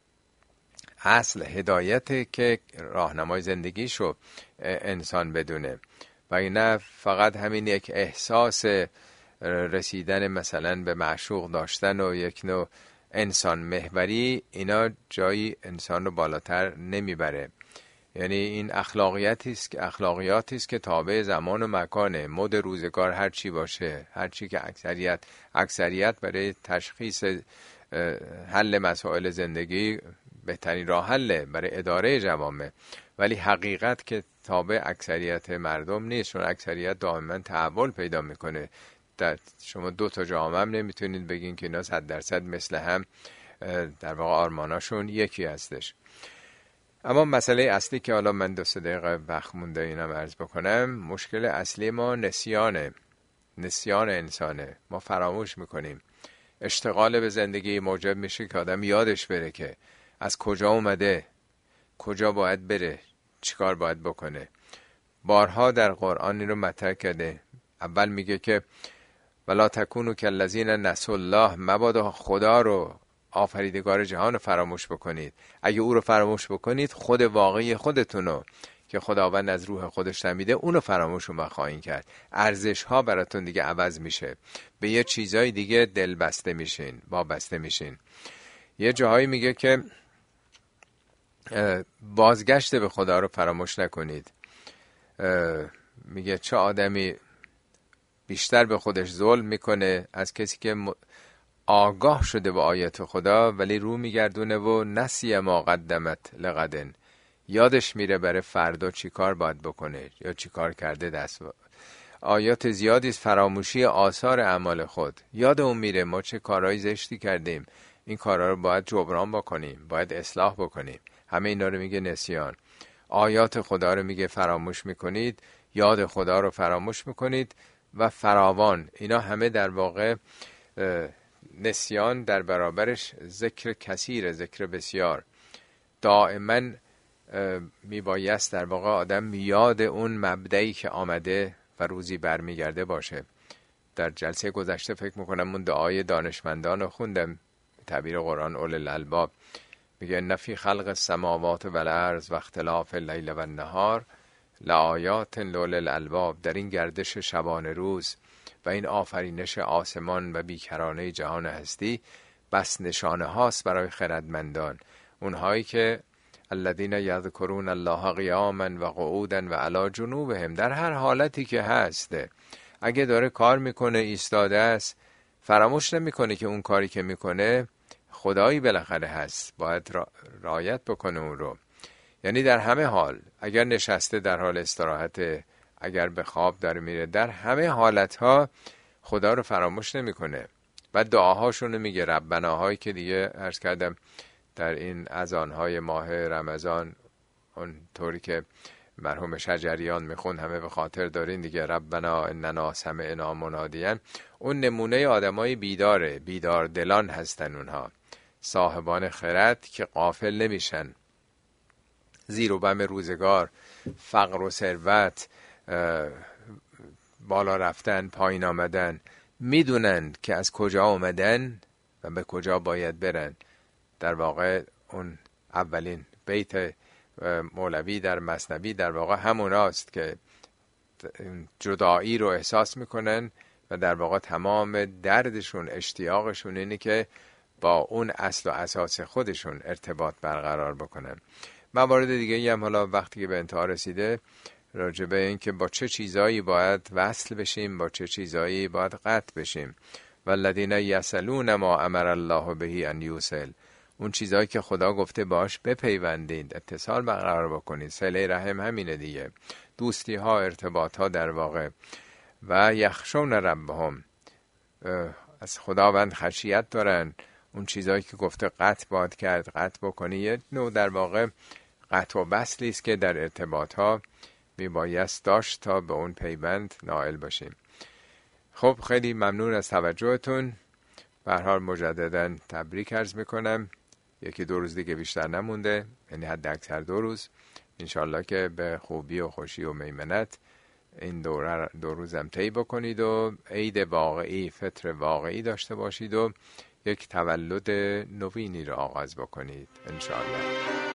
اصل هدایت که راهنمای زندگیشو انسان بدونه، و نه فقط همین یک احساس رسیدن مثلا به معشوق داشتن و یک نوع انسان محوری، اینا جایی انسان رو بالاتر نمیبره. یعنی این اخلاقیاتی است که اخلاقیاتی است که تابع زمان و مکانه، مد روزگار هر چی باشه، هر چی که اکثریت اکثریت برای تشخیص حل مسائل زندگی بهترین راه حله برای اداره جوامع، ولی حقیقت که تابع اکثریت مردم نیست، چون اکثریت دائما تحول پیدا میکنه. در شما دو تا جامعه هم نمیتونید بگین که اینا صد درصد مثل هم در واقع آرماناشون یکی هستش. اما مسئله اصلی که حالا من دو سه دقیقه وقت مونده اینم عرض بکنم، مشکل اصلی ما نسیانه، نسیان انسانه. ما فراموش میکنیم. اشتغال به زندگی موجب میشه که آدم یادش بره که از کجا اومده، کجا باید بره، چیکار باید بکنه. بارها در قرآن این رو مطرح کرده. اول میگه که ولا تکونوا کالذین نسوا الله، مبادا خدا رو، آفریدگار جهان رو فراموش بکنید. اگه او رو فراموش بکنید، خود واقعی خودتونو که خداوند از روح خودش نمیده اونو فراموش رو خواهید کرد. ارزش ها براتون دیگه عوض میشه، به یه چیزای دیگه دل بسته میشین، وابسته میشین. یه جاهایی میگه که بازگشت به خدا رو فراموش نکنید. میگه چه آدمی بیشتر به خودش ظلم میکنه از کسی که آگاه شده به آیت خدا ولی رو میگردونه و نسی ما قدمت لغدن، یادش میره برای فردا چی کار باید بکنه یا چی کار کرده. دست آیات زیادی فراموشی آثار اعمال خود، یاد اون میره ما چه کارهای زشتی کردیم، این کارها رو باید جبران بکنیم، باید اصلاح بکنیم. همه اینا رو میگه نسیان. آیات خدا رو میگه فراموش میکنید، یاد خدا رو فراموش میکنید و فراوان. اینا همه در واقع نسیان در برابرش ذکر کثیر، ذکر بسیار. دائما میبایست در واقع آدم یاد اون مبدئی که آمده و روزی برمیگرده باشه. در جلسه گذشته فکر میکنم اون دعای دانشمندان رو خوندم، تعبیر قرآن اول الالباب میگه نفی خلق السماوات و الارض و اختلاف اللیل و النهار لآیات لأولی الالباب، در این گردش شبانه روز و این آفرینش آسمان و بیکرانه جهان هستی بس نشانه هاست برای خردمندان، اونهایی که الذین یذکرون الله قیاما و قعودا و علی جنوبهم، در هر حالتی که هست. اگه داره کار میکنه، ایستاده است، فراموش نمیکنه که اون کاری که میکنه خدایی بالاخره هست، باید رعایت بکنه اون رو. یعنی در همه حال، اگر نشسته در حال استراحت، اگر به خواب داره میره، در همه حالتها خدا رو فراموش نمیکنه و دعاهاشون رو میگه. ربناهایی که دیگه عرض کردم در این اذانهای ماه رمضان، اون طوری که مرحوم شجریان میخوند همه به خاطر دارین دیگه، ربنا اننا سمعنا منادیا. اون نمونه آدمای بیداره، بیدار دلان هستن اونها، صاحبان خرد که غافل نمیشن. زیر و بم روزگار، فقر و ثروت، بالا رفتن، پایین آمدن، میدونن که از کجا آمدن و به کجا باید برن. در واقع اون اولین بیت مولوی در مثنوی در واقع همون است که جدایی رو احساس میکنن و در واقع تمام دردشون، اشتیاقشون اینه که با اون اصل و اساس خودشون ارتباط برقرار بکنن. موارد دیگه هم حالا وقتی که به انتها رسیده راجع به این که با چه چیزایی باید وصل بشیم، با چه چیزایی باید قطع بشیم. والذین یصلون ما امر الله به ان یوصل، اون چیزایی که خدا گفته باش بپیوندید، اتصال برقرار بکنید. صله رحم همینه دیگه، دوستی ها، ارتباط ها در واقع. و یخشون ربهم، از خداوند خشیت دارن، اون چیزایی که گفته قطع باید کرد قطع بکنی. یه نوع در واقع قطع و وصلی است که در ارتباط ها میبایست داشت تا به اون پیوند نائل باشیم. خب خیلی ممنون از توجهتون. به هر حال مجددا تبریک عرض میکنم. یکی دو روز دیگه بیشتر نمونده، یعنی حد اکثر دو روز، انشالله که به خوبی و خوشی و میمنت این دو, دو روزم طی بکنید و عید واقعی، فطر واقعی داشته باشید و یک تولد نوینی را آغاز بکنید انشالله.